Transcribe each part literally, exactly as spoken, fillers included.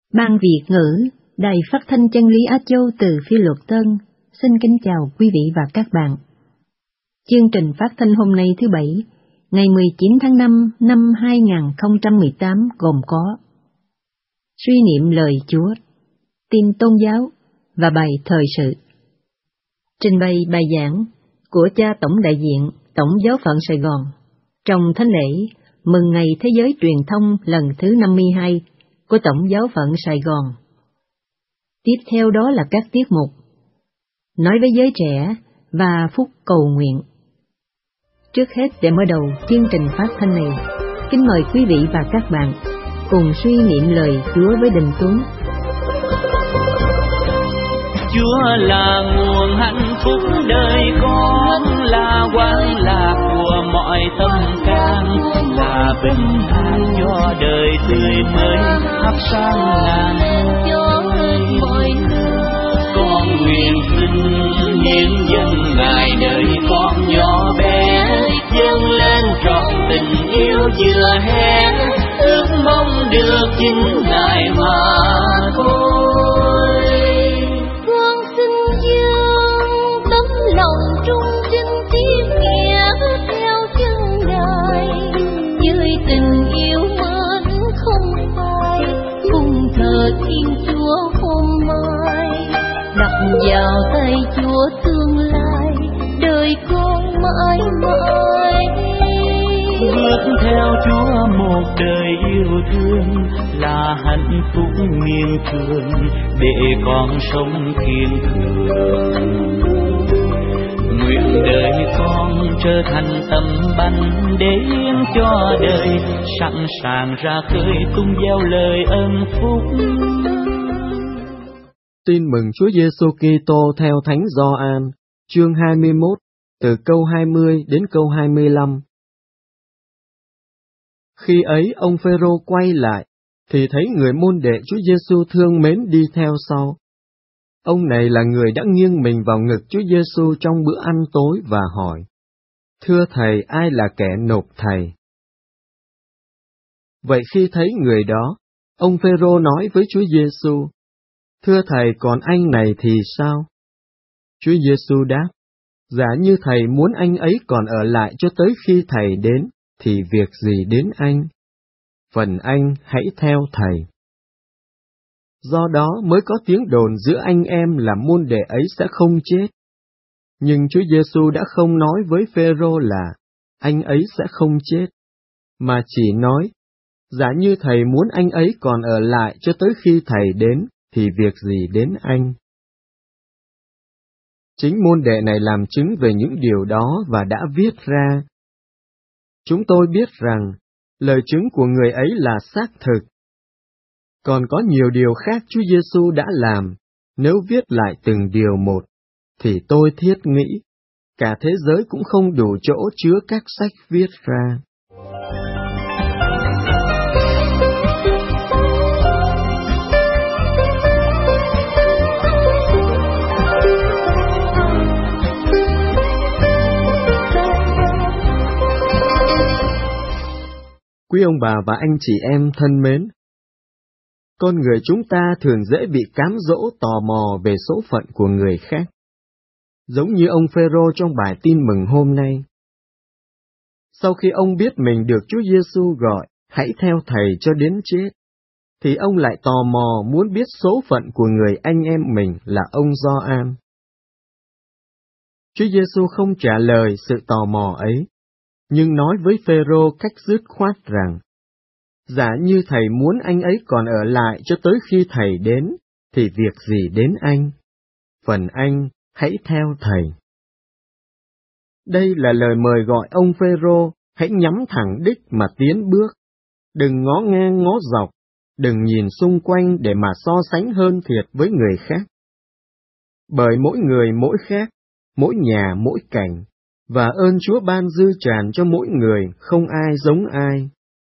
Ban Việt ngữ, Đài Phát thanh Chân lý Á Châu từ Phi Luật Tân, xin kính chào quý vị và các bạn. Chương trình phát thanh hôm nay thứ Bảy, ngày mười chín tháng năm năm hai nghìn không trăm mười tám gồm có suy niệm lời Chúa, tin tôn giáo và bài thời sự. Trình bày bài giảng của cha Tổng đại diện Tổng giáo phận Sài Gòn trong thánh lễ mừng ngày Thế giới truyền thông lần thứ năm mươi hai của Tổng giáo phận Sài Gòn. Tiếp theo đó là các tiết mục nói với giới trẻ và phút cầu nguyện. Trước hết, để mở đầu chương trình phát thanh này, kính mời quý vị và các bạn cùng suy niệm lời Chúa với Đình Tuấn. Chúa là nguồn hạnh phúc đời con, là quang lạc của mọi tâm can, là bình an cho đời tươi mới thắp sáng ngàn ngôi. Con nguyện xin hiến dâng Ngài đời con nhỏ bé, dâng lên trọn tình yêu vừa hé, ước mong được chính Ngài mà thôi. Con xin dâng tấm lòng trung trinh tiếp nghĩa theo chân Ngài, với tình yêu mến không phai, cùng thờ Thiên Chúa hôm mai, đặt vào tay Chúa tương lai, đời con mãi mãi. Bước theo Chúa một đời yêu thương là hạnh phúc miên thường, để con sống kiên cường. Nguyện đời con trở thành tấm bánh để hiến cho đời, sẵn sàng ra khơi tung gieo lời ân phúc. Tin mừng Chúa Giêsu Kitô theo Thánh Gioan, chương hai mươi mốt, từ câu hai mươi đến câu hai mươi lăm. Khi ấy ông Phêrô quay lại, thì thấy người môn đệ Chúa Giêsu thương mến đi theo sau. Ông này là người đã nghiêng mình vào ngực Chúa Giêsu trong bữa ăn tối và hỏi: "Thưa Thầy, ai là kẻ nộp Thầy?" Vậy khi thấy người đó, ông Phêrô nói với Chúa Giêsu: "Thưa Thầy, còn anh này thì sao?" Chúa Giêsu đáp: "Giả như Thầy muốn anh ấy còn ở lại cho tới khi Thầy đến, thì việc gì đến anh? Phần anh hãy theo Thầy." Do đó mới có tiếng đồn giữa anh em là môn đệ ấy sẽ không chết. Nhưng Chúa Giêsu đã không nói với Phêrô là anh ấy sẽ không chết, mà chỉ nói: "Giả như Thầy muốn anh ấy còn ở lại cho tới khi Thầy đến, thì việc gì đến anh?" Chính môn đệ này làm chứng về những điều đó và đã viết ra. Chúng tôi biết rằng lời chứng của người ấy là xác thực. Còn có nhiều điều khác Chúa Giêsu đã làm, nếu viết lại từng điều một, thì tôi thiết nghĩ cả thế giới cũng không đủ chỗ chứa các sách viết ra. Quý ông bà và anh chị em thân mến, con người chúng ta thường dễ bị cám dỗ tò mò về số phận của người khác, giống như ông Phêrô trong bài tin mừng hôm nay. Sau khi ông biết mình được Chúa Giêsu gọi hãy theo Thầy cho đến chết, thì ông lại tò mò muốn biết số phận của người anh em mình là ông Gioan. Chúa Giêsu không trả lời sự tò mò ấy, nhưng nói với Phêrô cách dứt khoát rằng: "Giả như Thầy muốn anh ấy còn ở lại cho tới khi Thầy đến, thì việc gì đến anh? Phần anh hãy theo Thầy." Đây là lời mời gọi ông Phêrô hãy nhắm thẳng đích mà tiến bước, đừng ngó ngang ngó dọc, đừng nhìn xung quanh để mà so sánh hơn thiệt với người khác. Bởi mỗi người mỗi khác, mỗi nhà mỗi cảnh, và ơn Chúa ban dư tràn cho mỗi người, không ai giống ai.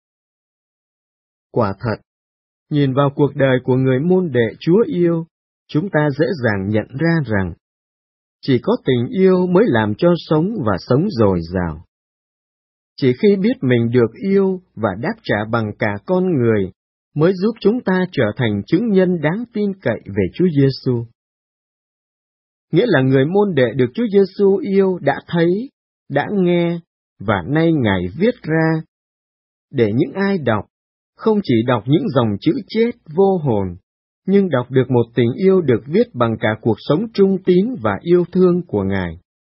Quả thật, nhìn vào cuộc đời của người môn đệ Chúa yêu, chúng ta dễ dàng nhận ra rằng chỉ có tình yêu mới làm cho sống và sống dồi dào. Chỉ khi biết mình được yêu và đáp trả bằng cả con người, mới giúp chúng ta trở thành chứng nhân đáng tin cậy về Chúa Giêsu. Nghĩa là người môn đệ được Chúa Giêsu yêu đã thấy, đã nghe, và nay Ngài viết ra, để những ai đọc, không chỉ đọc những dòng chữ chết vô hồn, nhưng đọc được một tình yêu được viết bằng cả cuộc sống trung tín và yêu thương của Ngài.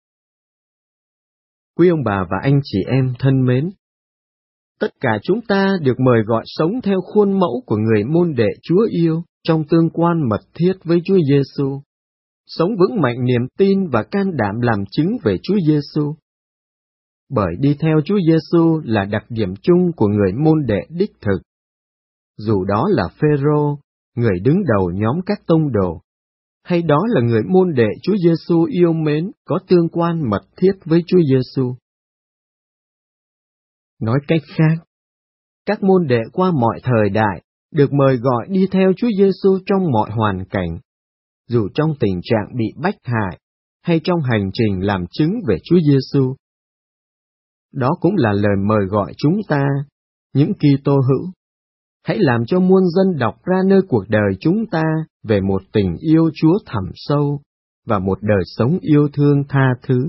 Quý ông bà và anh chị em thân mến, tất cả chúng ta được mời gọi sống theo khuôn mẫu của người môn đệ Chúa yêu trong tương quan mật thiết với Chúa Giêsu, sống vững mạnh niềm tin và can đảm làm chứng về Chúa Giêsu. Bởi đi theo Chúa Giêsu là đặc điểm chung của người môn đệ đích thực. Dù đó là Phêrô, người đứng đầu nhóm các tông đồ, hay đó là người môn đệ Chúa Giêsu yêu mến có tương quan mật thiết với Chúa Giêsu. Nói cách khác, các môn đệ qua mọi thời đại được mời gọi đi theo Chúa Giêsu trong mọi hoàn cảnh, dù trong tình trạng bị bách hại hay trong hành trình làm chứng về Chúa Giêsu. Đó cũng là lời mời gọi chúng ta, những Kitô hữu, hãy làm cho muôn dân đọc ra nơi cuộc đời chúng ta về một tình yêu Chúa thẳm sâu và một đời sống yêu thương tha thứ.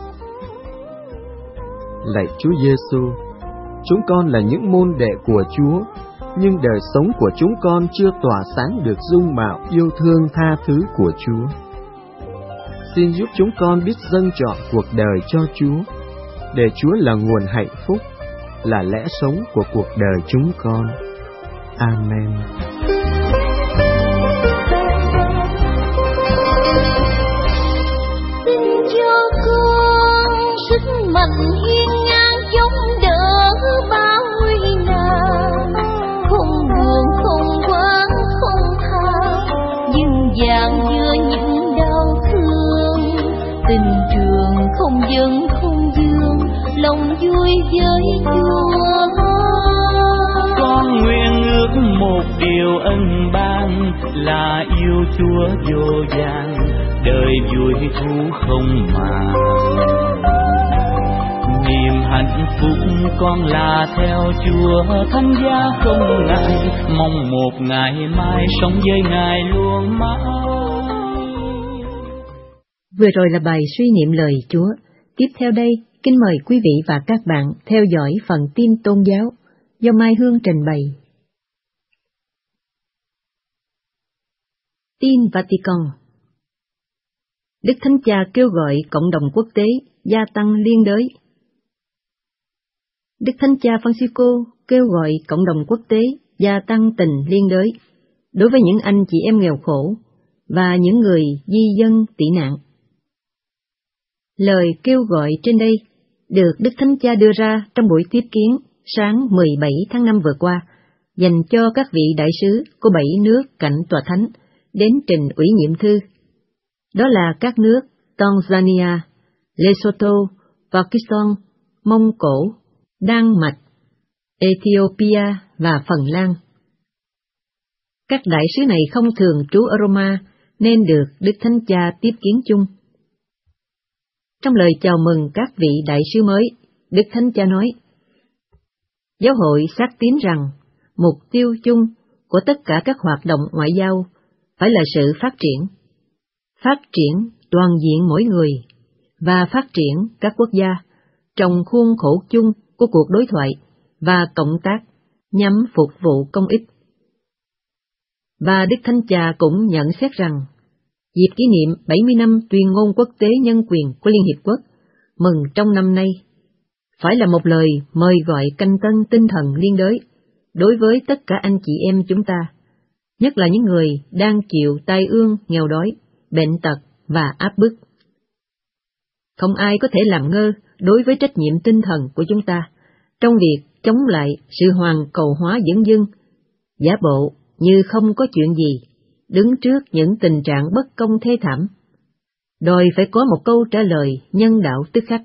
Lạy Chúa Giêsu, chúng con là những môn đệ của Chúa, nhưng đời sống của chúng con chưa tỏa sáng được dung mạo yêu thương tha thứ của Chúa. Xin giúp chúng con biết dâng trọn cuộc đời cho Chúa, để Chúa là nguồn hạnh phúc, là lẽ sống của cuộc đời chúng con. Amen. Xin cho con sức mạnh hiên ngang chống đỡ bao nguy nan, không buồn không oán không tha, nhưng dàng giữa những đau thương, tình trường không dâng không dương, lòng vui với Chúa. Con nguyện ước một điều ân ban là yêu Chúa vô vàn, đời vui thú không màng. Niềm hạnh phúc con là theo Chúa, thánh giá không ngại, mong một ngày mai sống với Ngài luôn mãi. Vừa rồi là bài suy niệm lời Chúa. Tiếp theo đây, kính mời quý vị và các bạn theo dõi phần tin tôn giáo do Mai Hương trình bày. Tin Vatican. Đức Thánh Cha kêu gọi cộng đồng quốc tế gia tăng liên đới. Đức Thánh Cha Francisco kêu gọi cộng đồng quốc tế gia tăng tình liên đới đối với những anh chị em nghèo khổ và những người di dân tị nạn. Lời kêu gọi trên đây được Đức Thánh Cha đưa ra trong buổi tiếp kiến sáng mười bảy tháng năm vừa qua, dành cho các vị đại sứ của bảy nước cạnh tòa thánh đến trình ủy nhiệm thư. Đó là các nước Tanzania, Lesotho, Pakistan, Mông Cổ, Đan Mạch, Ethiopia và Phần Lan. Các đại sứ này không thường trú ở Roma nên được Đức Thánh Cha tiếp kiến chung. Trong lời chào mừng các vị đại sứ mới, Đức Thánh Cha nói: Giáo hội xác tín rằng mục tiêu chung của tất cả các hoạt động ngoại giao phải là sự phát triển, phát triển toàn diện mỗi người và phát triển các quốc gia trong khuôn khổ chung của cuộc đối thoại và cộng tác nhằm phục vụ công ích. Và Đức Thánh Cha cũng nhận xét rằng dịp kỷ niệm bảy mươi năm tuyên ngôn quốc tế nhân quyền của Liên Hiệp Quốc mừng trong năm nay phải là một lời mời gọi canh tân tinh thần liên đới đối với tất cả anh chị em chúng ta, nhất là những người đang chịu tai ương, nghèo đói, bệnh tật và áp bức. Không ai có thể làm ngơ đối với trách nhiệm tinh thần của chúng ta trong việc chống lại sự hoàn cầu hóa dẫn dưng, giả bộ như không có chuyện gì, đứng trước những tình trạng bất công thê thảm, đòi phải có một câu trả lời nhân đạo tức khắc.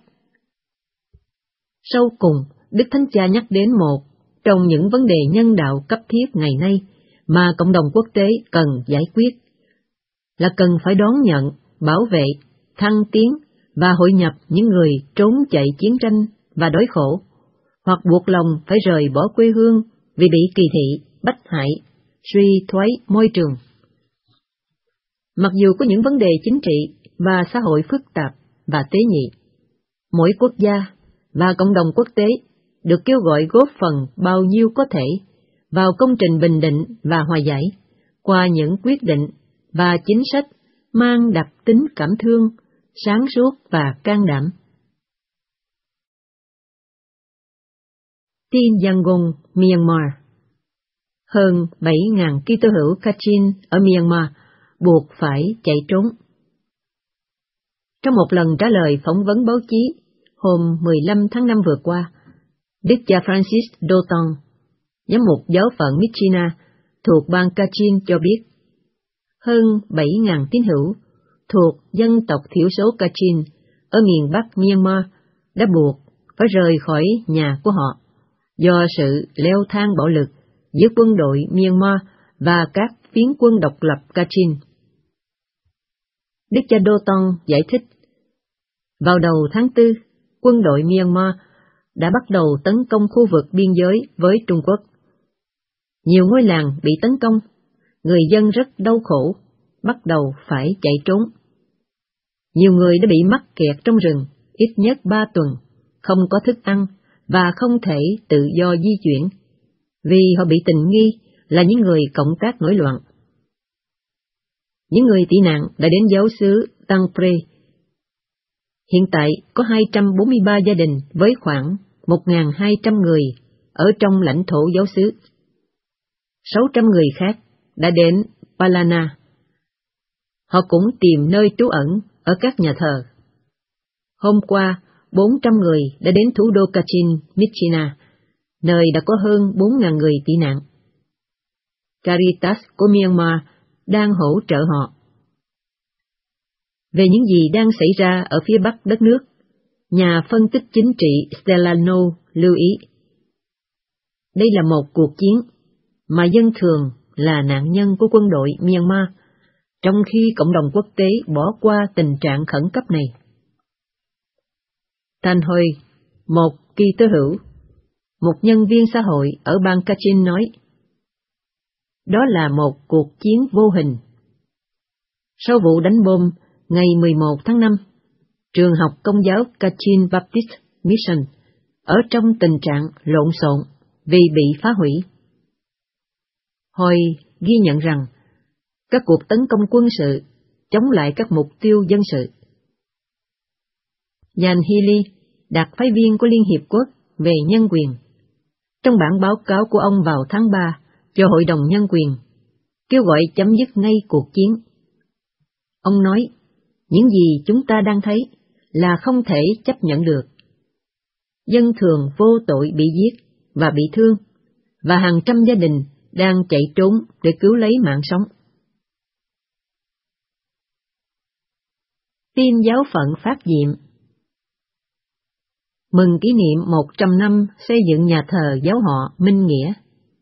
Sau cùng, Đức Thánh Cha nhắc đến một trong những vấn đề nhân đạo cấp thiết ngày nay mà cộng đồng quốc tế cần giải quyết, là cần phải đón nhận, bảo vệ, thăng tiến và hội nhập những người trốn chạy chiến tranh và đói khổ, hoặc buộc lòng phải rời bỏ quê hương vì bị kỳ thị, bách hại suy thoái môi trường. Mặc dù có những vấn đề chính trị và xã hội phức tạp và tế nhị, mỗi quốc gia và cộng đồng quốc tế được kêu gọi góp phần bao nhiêu có thể vào công trình bình định và hòa giải qua những quyết định và chính sách mang đặc tính cảm thương, sáng suốt và can đảm. Tin Yangon, Myanmar. Hơn bảy nghìn Kitô hữu Kachin ở Myanmar buộc phải chạy trốn. Trong một lần trả lời phỏng vấn báo chí hôm mười lăm tháng năm vừa qua, Đức cha Francis Doton, giám mục giáo phận Myitkyina thuộc bang Kachin cho biết, hơn bảy nghìn tín hữu thuộc dân tộc thiểu số Kachin ở miền Bắc Myanmar đã buộc phải rời khỏi nhà của họ do sự leo thang bạo lực giữa quân đội Myanmar và các phiến quân độc lập Kachin. Đức cha Doton giải thích, vào đầu tháng tư, quân đội Myanmar đã bắt đầu tấn công khu vực biên giới với Trung Quốc. Nhiều ngôi làng bị tấn công, người dân rất đau khổ, bắt đầu phải chạy trốn. Nhiều người đã bị mắc kẹt trong rừng ít nhất ba tuần, không có thức ăn và không thể tự do di chuyển, vì họ bị tình nghi là những người cộng tác nổi loạn. Những người tị nạn đã đến giáo xứ Tang Pre. Hiện tại có hai trăm bốn mươi ba gia đình với khoảng một nghìn hai trăm người ở trong lãnh thổ giáo xứ. sáu trăm người khác đã đến Palana. Họ cũng tìm nơi trú ẩn ở các nhà thờ. Hôm qua, bốn trăm người đã đến thủ đô Kachin, Myitkyina, nơi đã có hơn bốn nghìn người tị nạn. Caritas của Myanmar đang hỗ trợ họ. Về những gì đang xảy ra ở phía bắc đất nước, nhà phân tích chính trị Stella No lưu ý. Đây là một cuộc chiến mà dân thường là nạn nhân của quân đội Myanmar, trong khi cộng đồng quốc tế bỏ qua tình trạng khẩn cấp này. Thanh Hoi, một Kitô hữu, một nhân viên xã hội ở bang Kachin nói, đó là một cuộc chiến vô hình. Sau vụ đánh bom ngày mười một tháng năm, trường học Công giáo Kachin Baptist Mission ở trong tình trạng lộn xộn vì bị phá hủy. Hoi ghi nhận rằng các cuộc tấn công quân sự chống lại các mục tiêu dân sự. Jan Healy, đặc phái viên của Liên Hiệp Quốc về nhân quyền, trong bản báo cáo của ông vào tháng ba cho Hội đồng Nhân quyền, kêu gọi chấm dứt ngay cuộc chiến. Ông nói, những gì chúng ta đang thấy là không thể chấp nhận được. Dân thường vô tội bị giết và bị thương, và hàng trăm gia đình đang chạy trốn để cứu lấy mạng sống. Tin giáo phận phát diệm. Mừng kỷ niệm một trăm năm xây dựng nhà thờ giáo họ Minh Nghĩa.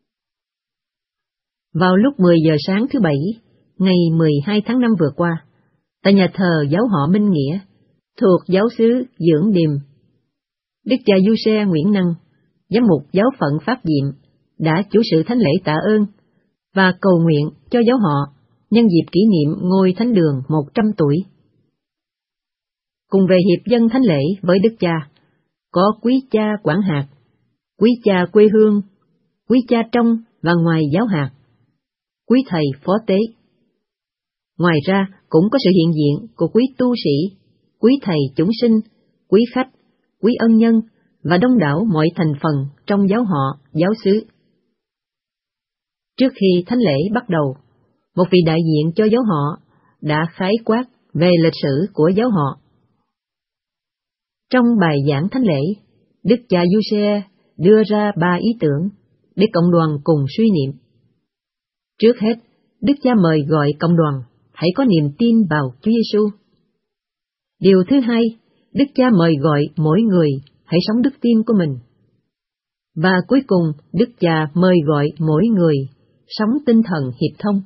Vào lúc mười giờ sáng thứ Bảy, ngày mười hai tháng năm vừa qua, tại nhà thờ giáo họ Minh Nghĩa, thuộc giáo xứ Dưỡng Điềm, Đức cha Du-xe Nguyễn Năng, giám mục giáo phận Phát Diệm, đã chủ sự thánh lễ tạ ơn và cầu nguyện cho giáo họ nhân dịp kỷ niệm ngôi thánh đường một trăm tuổi. Cùng về hiệp dân thánh lễ với Đức cha, có quý cha quản hạt, quý cha quê hương, quý cha trong và ngoài giáo hạt, quý thầy phó tế. Ngoài ra cũng có sự hiện diện của quý tu sĩ, quý thầy chúng sinh, quý khách, quý ân nhân và đông đảo mọi thành phần trong giáo họ, giáo xứ. Trước khi thánh lễ bắt đầu, một vị đại diện cho giáo họ đã khái quát về lịch sử của giáo họ. Trong bài giảng thánh lễ, Đức cha Du-xe đưa ra ba ý tưởng để cộng đoàn cùng suy niệm. Trước hết, Đức cha mời gọi cộng đoàn hãy có niềm tin vào Chúa Giêsu. Điều thứ hai, Đức cha mời gọi mỗi người hãy sống đức tin của mình. Và cuối cùng, Đức cha mời gọi mỗi người sống tinh thần hiệp thông.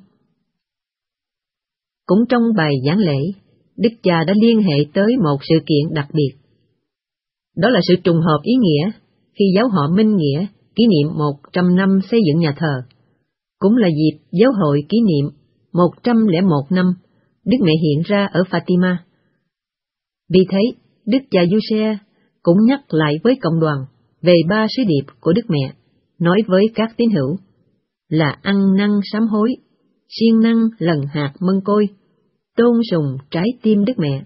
Cũng trong bài giảng lễ, Đức cha đã liên hệ tới một sự kiện đặc biệt. Đó là sự trùng hợp ý nghĩa khi giáo họ Minh Nghĩa kỷ niệm một trăm năm xây dựng nhà thờ, Cũng là dịp giáo hội kỷ niệm một trăm lẻ một năm Đức Mẹ hiện ra ở Fatima. Vì thế, Đức cha Giuse cũng nhắc lại với cộng đoàn về ba sứ điệp của Đức Mẹ, nói với các tín hữu là ăn năn sám hối, siêng năng lần hạt mân côi, tôn sùng trái tim Đức Mẹ.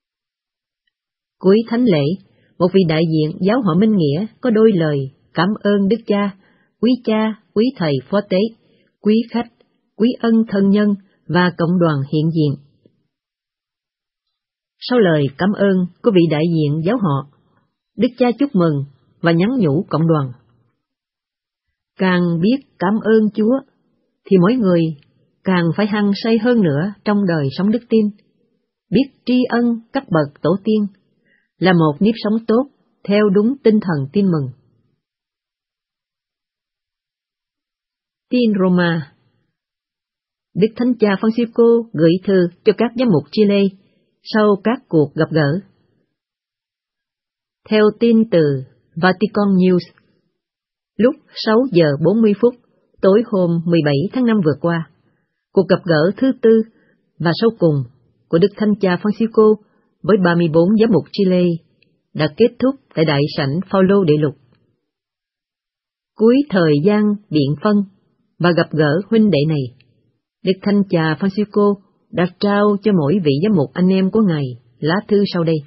Cuối thánh lễ, một vị đại diện giáo họ Minh Nghĩa có đôi lời cảm ơn Đức Cha, quý cha, quý thầy phó tế, quý khách, quý ân thân nhân và cộng đoàn hiện diện. Sau lời cảm ơn của vị đại diện giáo họ, Đức Cha chúc mừng và nhắn nhủ cộng đoàn. Càng biết cảm ơn Chúa, thì mỗi người càng phải hăng say hơn nữa trong đời sống đức tin, biết tri ân các bậc tổ tiên, là một nếp sống tốt theo đúng tinh thần tin mừng. Tin Roma. Đức Thánh Cha Francisco gửi thư cho các giám mục Chile sau các cuộc gặp gỡ. Theo tin từ Vatican News, lúc sáu giờ bốn mươi phút tối hôm mười bảy tháng năm vừa qua, cuộc gặp gỡ thứ tư và sau cùng của Đức Thánh Cha Francisco với ba mươi bốn giám mục Chile đã kết thúc tại đại sảnh Phaolô Đệ Lục. Cuối thời gian biện phân và gặp gỡ huynh đệ này, Đức Thánh Cha Francisco đã trao cho mỗi vị giám mục anh em của Ngài lá thư sau đây.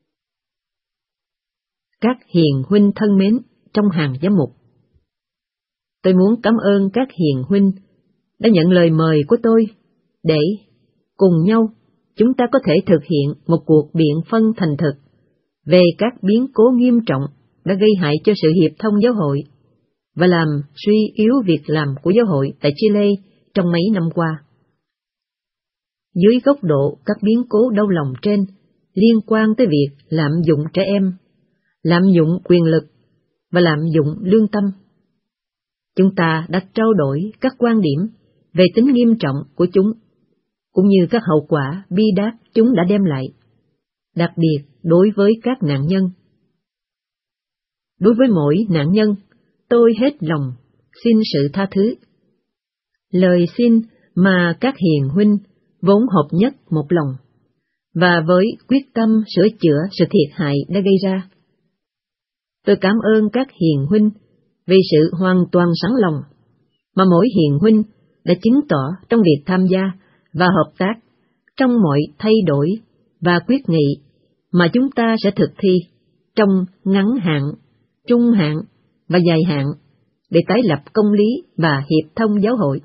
Các hiền huynh thân mến trong hàng giám mục, tôi muốn cảm ơn các hiền huynh đã nhận lời mời của tôi để cùng nhau chúng ta có thể thực hiện một cuộc biện phân thành thực về các biến cố nghiêm trọng đã gây hại cho sự hiệp thông giáo hội và làm suy yếu việc làm của giáo hội tại Chile trong mấy năm qua. Dưới góc độ các biến cố đau lòng trên liên quan tới việc lạm dụng trẻ em, lạm dụng quyền lực và lạm dụng lương tâm, chúng ta đã trao đổi các quan điểm về tính nghiêm trọng của chúng, cũng như các hậu quả bi đát chúng đã đem lại, đặc biệt đối với các nạn nhân. Đối với mỗi nạn nhân, tôi hết lòng xin sự tha thứ. Lời xin mà các hiền huynh vốn hợp nhất một lòng, và với quyết tâm sửa chữa sự thiệt hại đã gây ra. Tôi cảm ơn các hiền huynh vì sự hoàn toàn sẵn lòng mà mỗi hiền huynh đã chứng tỏ trong việc tham gia và hợp tác trong mọi thay đổi và quyết nghị mà chúng ta sẽ thực thi trong ngắn hạn, trung hạn và dài hạn để tái lập công lý và hiệp thông giáo hội.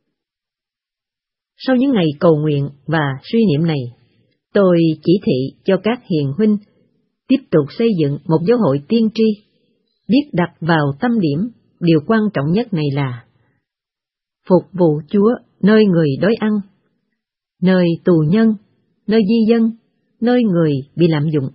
Sau những ngày cầu nguyện và suy niệm này, tôi chỉ thị cho các hiền huynh tiếp tục xây dựng một giáo hội tiên tri, biết đặt vào tâm điểm điều quan trọng nhất này là phục vụ Chúa nơi người đói ăn, nơi tù nhân, nơi di dân, nơi người bị lạm dụng.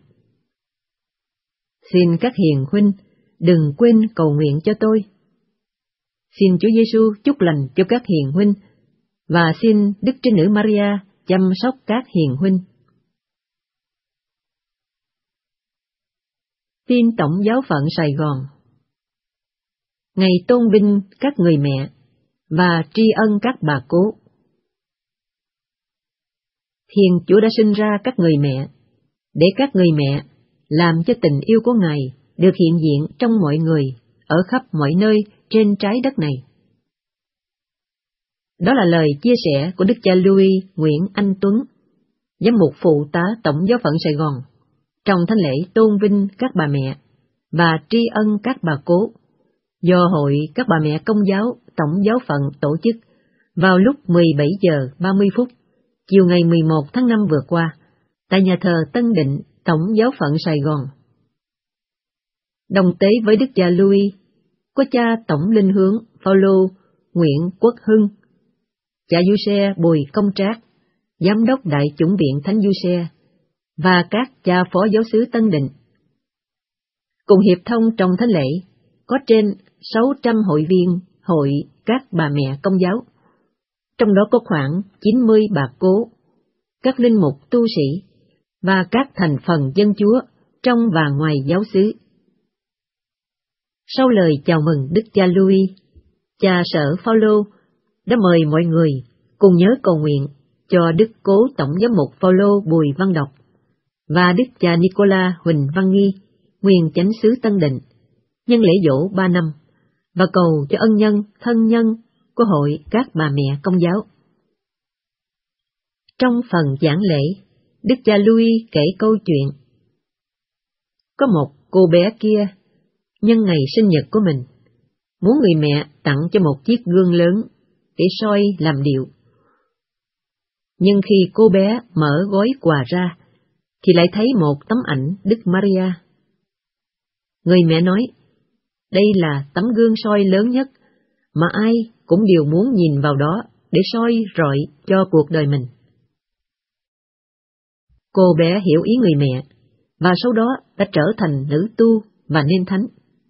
Xin các hiền huynh đừng quên cầu nguyện cho tôi. Xin Chúa Giêsu chúc lành cho các hiền huynh và xin Đức Trinh Nữ Maria chăm sóc các hiền huynh. Tin Tổng giáo phận Sài Gòn. Ngày tôn vinh các người mẹ và tri ân các bà cố. Thiên Chúa đã sinh ra các người mẹ, để các người mẹ làm cho tình yêu của Ngài được hiện diện trong mọi người, ở khắp mọi nơi trên trái đất này. Đó là lời chia sẻ của Đức cha Louis Nguyễn Anh Tuấn, giám mục phụ tá Tổng giáo phận Sài Gòn, trong thánh lễ tôn vinh các bà mẹ và tri ân các bà cố, do Hội các bà mẹ Công giáo Tổng giáo phận tổ chức vào lúc mười bảy giờ ba mươi phút chiều ngày mười một tháng năm vừa qua, tại nhà thờ Tân Định, Tổng giáo phận Sài Gòn. Đồng tế với Đức cha Louis, có cha Tổng linh hướng Phaolô Nguyễn Quốc Hưng, cha Giuse Bùi Công Trác, giám đốc Đại chủng viện Thánh Giuse, và các cha phó giáo xứ Tân Định. Cùng hiệp thông trong thánh lễ có trên sáu trăm hội viên hội các bà mẹ Công giáo, trong đó có khoảng chín mươi bà cố, các linh mục tu sĩ và các thành phần dân Chúa trong và ngoài giáo xứ. Sau lời chào mừng Đức cha Louis, cha Sở Phaolô đã mời mọi người cùng nhớ cầu nguyện cho Đức Cố Tổng Giám mục Phaolô Bùi Văn Đọc và Đức cha Nicola Huỳnh Văn Nghi, nguyên chánh xứ Tân Định, nhân lễ dỗ ba năm, và cầu cho ân nhân, thân nhân của hội các bà mẹ Công giáo. Trong phần giảng lễ, Đức cha Louis kể câu chuyện. Có một cô bé kia, nhân ngày sinh nhật của mình, muốn người mẹ tặng cho một chiếc gương lớn để soi làm điệu. Nhưng khi cô bé mở gói quà ra, thì lại thấy một tấm ảnh Đức Maria. Người mẹ nói, đây là tấm gương soi lớn nhất mà ai cũng đều muốn nhìn vào đó để soi rọi cho cuộc đời mình. Cô bé hiểu ý người mẹ, và sau đó đã trở thành nữ tu và nên thánh.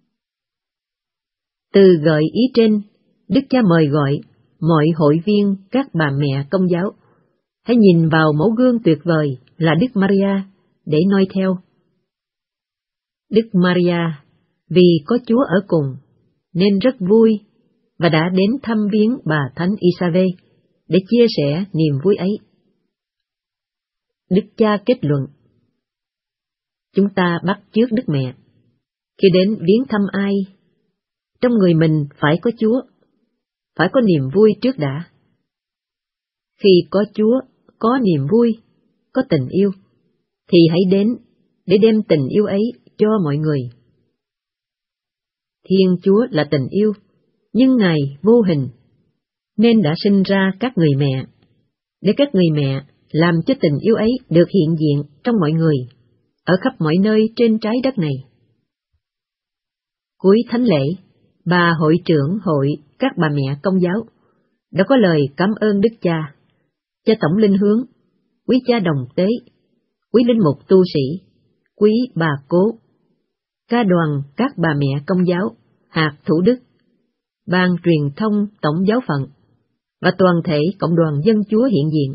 Từ gợi ý trên, Đức cha mời gọi mọi hội viên các bà mẹ Công giáo hãy nhìn vào mẫu gương tuyệt vời là Đức Maria để noi theo. Đức Maria vì có Chúa ở cùng nên rất vui và đã đến thăm viếng bà Thánh Isabel để chia sẻ niềm vui ấy. Đức cha kết luận, chúng ta bắt chước Đức Mẹ. Khi đến viếng thăm ai, trong người mình phải có Chúa, phải có niềm vui trước đã. Khi có Chúa, có niềm vui, có tình yêu, thì hãy đến để đem tình yêu ấy cho mọi người. Thiên Chúa là tình yêu, nhưng Ngài vô hình, nên đã sinh ra các người mẹ, để các người mẹ làm cho tình yêu ấy được hiện diện trong mọi người, ở khắp mọi nơi trên trái đất này. Cuối thánh lễ, bà hội trưởng hội các bà mẹ Công giáo đã có lời cảm ơn Đức Cha, cha Tổng Linh Hướng, quý cha đồng tế, quý linh mục tu sĩ, quý bà cố, ca đoàn các bà mẹ Công giáo, hạt Thủ Đức, ban truyền thông Tổng giáo phận và toàn thể cộng đoàn dân Chúa hiện diện.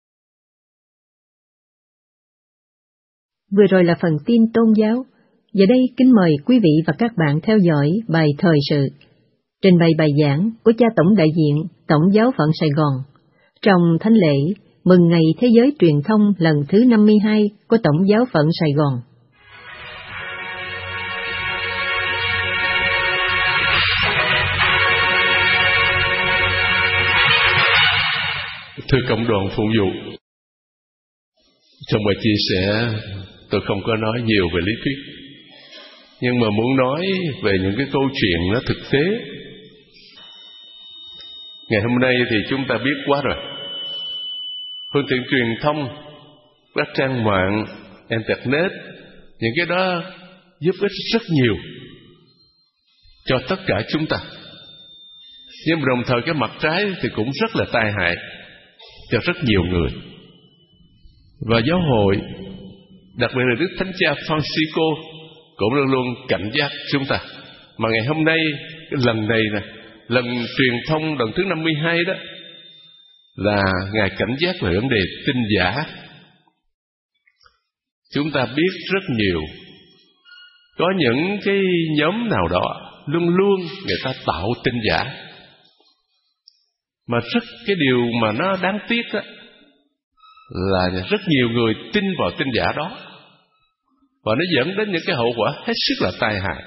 Vừa rồi là phần tin tôn giáo. Giờ đây kính mời quý vị và các bạn theo dõi bài thời sự, trình bày bài giảng của cha Tổng đại diện Tổng giáo phận Sài Gòn trong thánh lễ mừng ngày Thế giới truyền thông lần thứ năm mươi hai của Tổng giáo phận Sài Gòn. Thưa cộng đoàn phụng vụ, trong bài chia sẻ tôi không có nói nhiều về lý thuyết, nhưng mà muốn nói về những cái câu chuyện nó thực tế. Ngày hôm nay thì chúng ta biết quá rồi, phương tiện truyền thông, các trang mạng, internet, những cái đó giúp ích rất nhiều cho tất cả chúng ta. Nhưng mà đồng thời cái mặt trái thì cũng rất là tai hại cho rất nhiều người. Và giáo hội, đặc biệt là Đức Thánh Cha Francisco cũng luôn luôn cảnh giác chúng ta. Mà ngày hôm nay, cái lần này nè, lần truyền thông lần thứ năm mươi hai đó, là Ngài cảnh giác về vấn đề tin giả. Chúng ta biết rất nhiều, có những cái nhóm nào đó luôn luôn người ta tạo tin giả. Mà rất cái điều mà nó đáng tiếc đó, là rất nhiều người tin vào tin giả đó, và nó dẫn đến những cái hậu quả hết sức là tai hại.